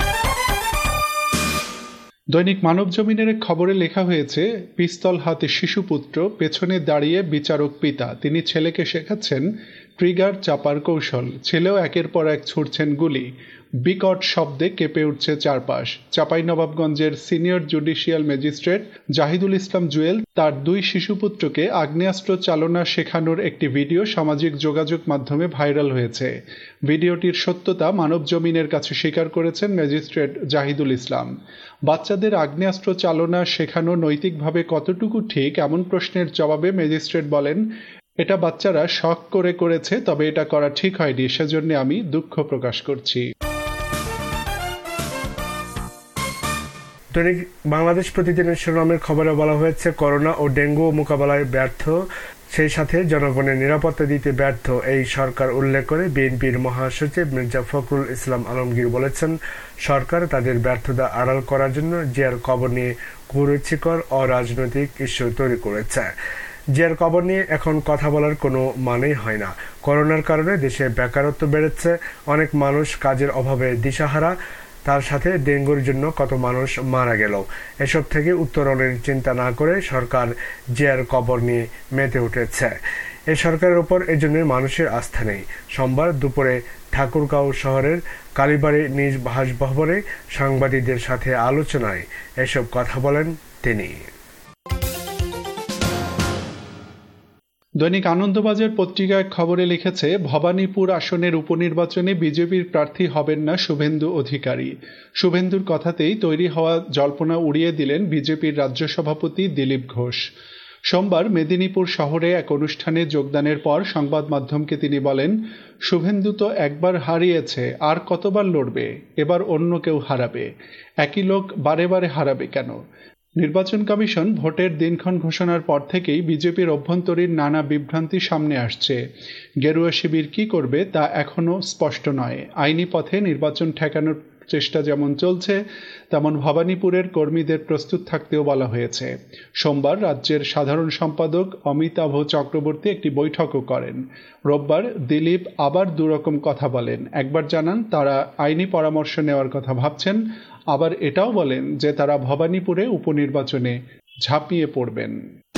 P: দৈনিক মানবজমিনের খবরে লেখা হয়েছে, পিস্তল হাতে শিশুপুত্র, পেছনে দাঁড়িয়ে বিচারক পিতা। তিনি ছেলেকে শেখাচ্ছেন ট্রিগার চাপার কৌশল। ছেলেও একের পর এক ছুড়ছেন গুলি। বিকট শব্দে কেঁপে উঠছে চারপাশ। চাঁপাইনবাবগঞ্জের senior judicial magistrate Zahidul Islam Jewel তার দুই শিশুপুত্রকে আগ্নেয়াস্ত্র চালনা শেখানোর একটি ভিডিও সামাজিক যোগাযোগ মাধ্যমে ভাইরাল হয়েছে। ভিডিওটির সত্যতা মানবজমিনের কাছে স্বীকার করেছেন ম্যাজিস্ট্রেট জাহিদুল ইসলাম। বাচ্চাদের আগ্নেয়াস্ত্র চালনা শেখানো নৈতিকভাবে কতটুকু ঠিক, এমন প্রশ্নের জবাবে ম্যাজিস্ট্রেট বলেন, এটা বাচ্চারা শখ করে করেছে, তবে এটা করা ঠিক হয়নি, সেজন্য আমি দুঃখ প্রকাশ করছি।
D: দৈনিক বাংলাদেশ প্রতিদিনের শিরোনামের খবরে বলা হয়েছে, করোনা ও ডেঙ্গু মোকাবেলায় ব্যর্থ, সেই সাথে জনগণের নিরাপত্তা দিতে ব্যর্থ এই সরকার উল্লেখ করে বিএনপির মহাসচিব মির্জা ফখরুল ইসলাম আলমগীর বলেছেন, সরকার তাদের ব্যর্থতা আড়াল করার জন্য জিয়ার কবর নিয়ে কুরুচিকর অরাজনৈতিক ইস্যু তৈরি করেছে। জিয়ার কবর নিয়ে এখন কথা বলার কোনো মানেই হয় না। করোনার কারণে দেশে বেকারত্ব বেড়েছে, অনেক মানুষ কাজের অভাবে দিশাহারা, তার সাথে ডেঙ্গুর জন্য কত মানুষ মারা গেল। এসব থেকে উত্তরণের চিন্তা না করে সরকার জিয়ার কবর নিয়ে মেতে উঠেছে। এই সরকারের উপর এজন্য মানুষের আস্থা নেই। সোমবার দুপুরে ঠাকুরগাঁও শহরের কালীবাড়ি নিজ বাসভবনে সাংবাদিকদের সাথে আলোচনায় এসব কথা বলেন তিনি।
P: দৈনিক আনন্দবাজার পত্রিকায় খবরে লিখেছে, ভবানীপুর আসনের উপনির্বাচনে বিজেপির প্রার্থী হবেন না শুভেন্দু অধিকারী। শুভেন্দুর কথাতেই তৈরি হওয়া জল্পনা উড়িয়ে দিলেন বিজেপির রাজ্য সভাপতি দিলীপ ঘোষ। সোমবার মেদিনীপুর শহরে এক অনুষ্ঠানে যোগদানের পর সংবাদ মাধ্যমকে তিনি বলেন, শুভেন্দু তো একবার হারিয়েছে, আর কতবার লড়বে? এবার অন্য কেউ হারাবে। একই লোক বারে বারে হারাবে কেন? নির্বাচন কমিশন ভোটের দিনক্ষণ ঘোষণার পর থেকেই বিজেপির অভ্যন্তরীণ নানা বিভ্রান্তি সামনে আসছে। গেরুয়া শিবির কি করবে তা এখনও স্পষ্ট নয়। আইনি পথে নির্বাচন ঠেকানোর চেষ্টা যেমন চলছে, তেমন ভবানীপুরের কর্মীদের প্রস্তুত থাকতেও বলা হয়েছে। সোমবার রাজ্যের সাধারণ সম্পাদক অমিতাভ চক্রবর্তী একটি বৈঠকও করেন। রোববার দিলীপ আবার দুরকম কথা বলেন। একবার জানান তারা আইনি পরামর্শ নেওয়ার কথা ভাবছেন, আবার এটাও বলেন যে তারা ভবানীপুরে উপনির্বাচনে ঝাঁপিয়ে পড়বেন।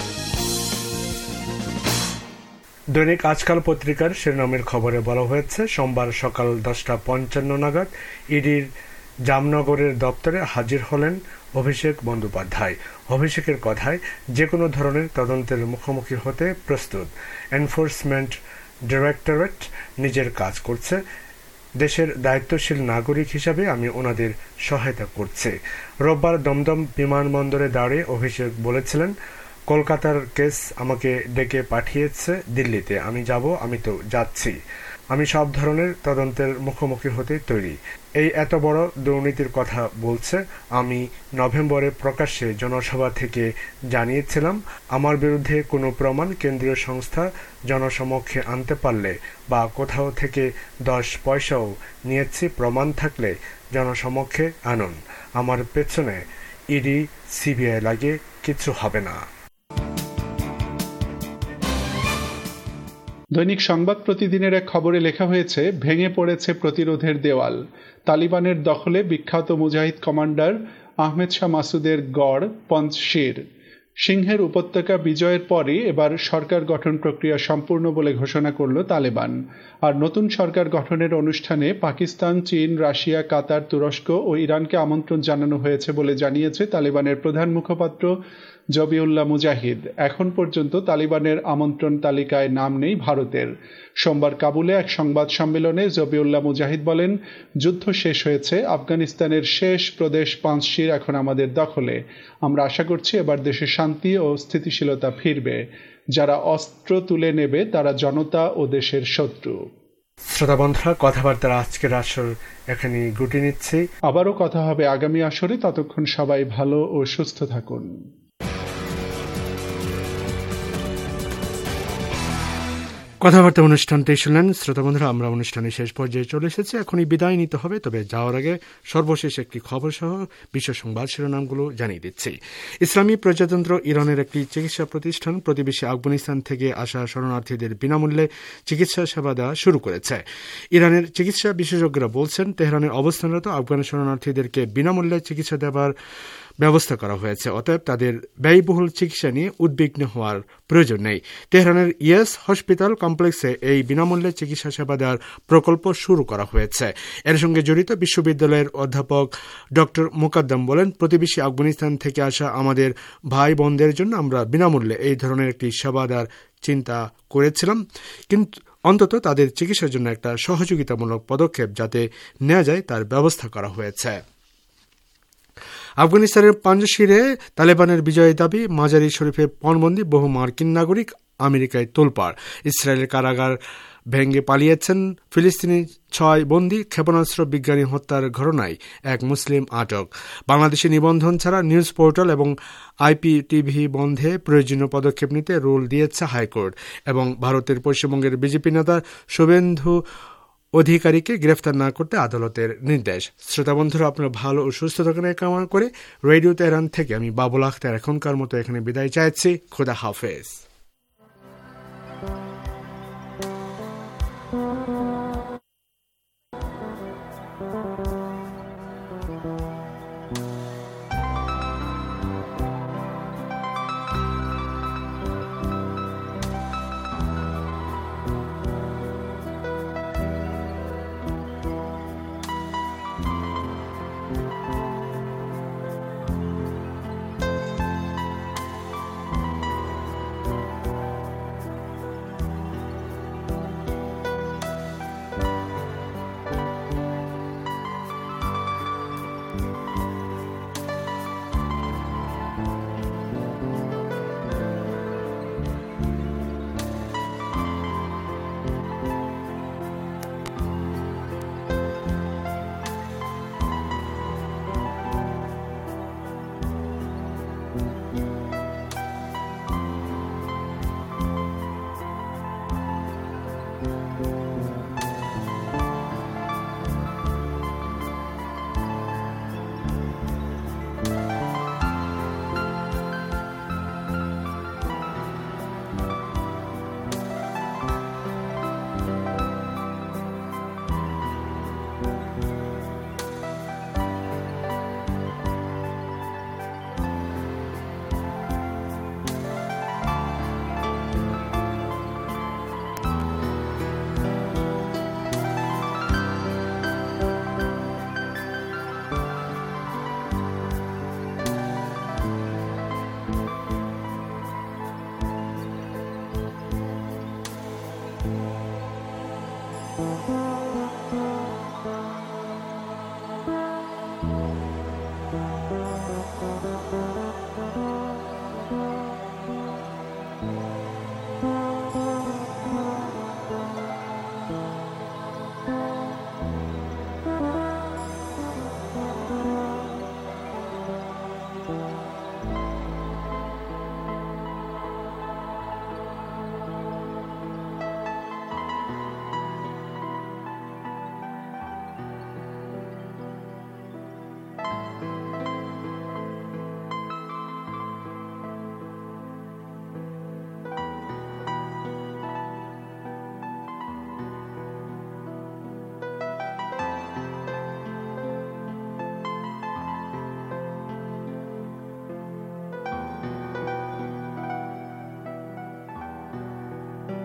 D: দৈনিক আজকাল পত্রিকার শিরোনামের খবরে বলা হয়েছে, সোমবার সকাল দশটা পঞ্চান্ন নাগাদ ইডির জামনগরের দপ্তরে হাজির হলেন অভিষেক বন্দ্যোপাধ্যায়। অভিষেকের কথায় যে কোনো ধরনের তদন্তের মুখোমুখি হতে প্রস্তুত। এনফোর্সমেন্ট ডিরেক্টরেট নিজের কাজ করছে, দেশের দায়িত্বশীল নাগরিক হিসাবে আমি ওনাদের সহায়তা করছি। রোববার দমদম বিমানবন্দরে দাঁড়িয়ে অভিষেক বলেছিলেন, কলকাতার কেস আমাকে ডেকে পাঠিয়েছে দিল্লিতে, আমি যাব, আমি তো যাচ্ছি। আমি সব ধরনের তদন্তের মুখোমুখি হতে তৈরি। এই এত বড় দুর্নীতির কথা বলছে। আমি নভেম্বরে প্রকাশ্যে জনসভা থেকে জানিয়েছিলাম, আমার বিরুদ্ধে কোনো প্রমাণ কেন্দ্রীয় সংস্থা জনসমক্ষে আনতে পারলে বা কোথাও থেকে দশ পয়সাও নিয়েছি প্রমাণ থাকলে জনসমক্ষে আনুন। আমার পেছনে ইডি সিবিআই লাগে, কিছু হবে না।
P: দৈনিক সংবাদ প্রতিদিনের এক খবরে লেখা হয়েছে, ভেঙে পড়েছে প্রতিরোধের দেওয়াল। তালিবানের দখলে বিখ্যাত মুজাহিদ কমান্ডার আহমেদ শাহ মাসুদের গড় পঞ্চশির। সিংহের উপত্যকা বিজয়ের পরই এবার সরকার গঠন প্রক্রিয়া সম্পূর্ণ বলে ঘোষণা করল তালেবান। আর নতুন সরকার গঠনের অনুষ্ঠানে পাকিস্তান, চীন, রাশিয়া, কাতার, তুরস্ক ও ইরানকে আমন্ত্রণ জানানো হয়েছে বলে জানিয়েছে তালেবানের প্রধান মুখপাত্র জবিউল্লাহ মুজাহিদ। এখন পর্যন্ত তালিবানের আমন্ত্রণ তালিকায় নাম নেই ভারতের। সোমবার কাবুলে এক সংবাদ সম্মেলনে জবিউল্লাহ মুজাহিদ বলেন, যুদ্ধ শেষ হয়েছে, আফগানিস্তানের শেষ প্রদেশ পাঁচশির এখন আমাদের দখলে। আমরা আশা করছি এবার দেশে শান্তি ও স্থিতিশীলতা ফিরবে। যারা অস্ত্র তুলে নেবে তারা জনতা ও দেশের শত্রু।
D: শ্রোতা বন্ধুরা, কথাবার্তার আজকের আসর এখানে গুটি নিচ্ছি।
P: আবারও কথা হবে আগামী আসরে। ততক্ষণ সবাই ভালো ও সুস্থ থাকুন।
I: কথাবার্তা অনুষ্ঠানটি শুনলেন শ্রোতা বন্ধুরা। আমরা অনুষ্ঠানের শেষ পর্যায়ে চলে এসেছি, এখনই বিদায় নিতে হবে। তবে যাওয়ার আগে সর্বশেষ একটি খবর সহ বিশ্ব সংবাদ শিরোনামগুলো জানিয়ে দিচ্ছি। ইসলামী প্রজাতন্ত্র ইরানের একটি চিকিৎসা প্রতিষ্ঠান প্রতিবেশী আফগানিস্তান থেকে আসা শরণার্থীদের বিনামূল্যে চিকিৎসা সেবা দেওয়া শুরু করেছে। ইরানের চিকিৎসা বিশেষজ্ঞরা বলছেন, তেহরানের অবস্থানরত আফগান শরণার্থীদেরকে বিনামূল্যে চিকিৎসা দেওয়ার ব্যবস্থা করা হয়েছে, অতএব তাদের ব্যয়বহুল চিকিৎসা নিয়ে উদ্বিগ্ন হওয়ার প্রয়োজন নেই। তেহরানের ইয়েস হসপিটাল কমপ্লেক্সে এই বিনামূল্যে চিকিৎসা সেবা দেওয়ার প্রকল্প শুরু করা হয়েছে। এর সঙ্গে জড়িত বিশ্ববিদ্যালয়ের অধ্যাপক ড মোকাদ্দম বলেন, প্রতিবেশী আফগানিস্তান থেকে আসা আমাদের ভাই বোনদের জন্য আমরা বিনামূল্যে এই ধরনের একটি সেবা দেওয়ার চিন্তা করেছিলাম, কিন্তু অন্তত তাদের চিকিৎসার জন্য একটা সহযোগিতামূলক পদক্ষেপ যাতে নেওয়া যায় তার ব্যবস্থা করা হয়েছে। আফগানিস্তানের পাঞ্জশিরে তালেবানের বিজয় দাবি, মাজারি শরীফে পণবন্দি বহু মার্কিন নাগরিক, আমেরিকায় তোলপাড়। ইসরায়েলের কারাগার ভেঙে পালিয়েছেন ফিলিস্তিনি ছয় বন্দী, ক্ষেপণাস্ত্র বিজ্ঞানী হত্যার ঘটনায় এক মুসলিম আটক। বাংলাদেশে নিবন্ধন ছাড়া নিউজ পোর্টাল এবং আইপিটিভি বন্ধে প্রয়োজনীয় পদক্ষেপ নিতে রুল দিয়েছে হাইকোর্ট। এবং ভারতের পশ্চিমবঙ্গের বিজেপি নেতা শুভেন্দু অধিকারীকে গ্রেফতার না করতে আদালতের নির্দেশ। শ্রোতা বন্ধুরা, আপনারা ভালো ও সুস্থ থাকেন কামনা করে রেডিও তেহরান থেকে আমি বাবুল আখতার এখনকার মতো এখানে বিদায় চাইছি। খোদা হাফেজ।
Q: Thank you.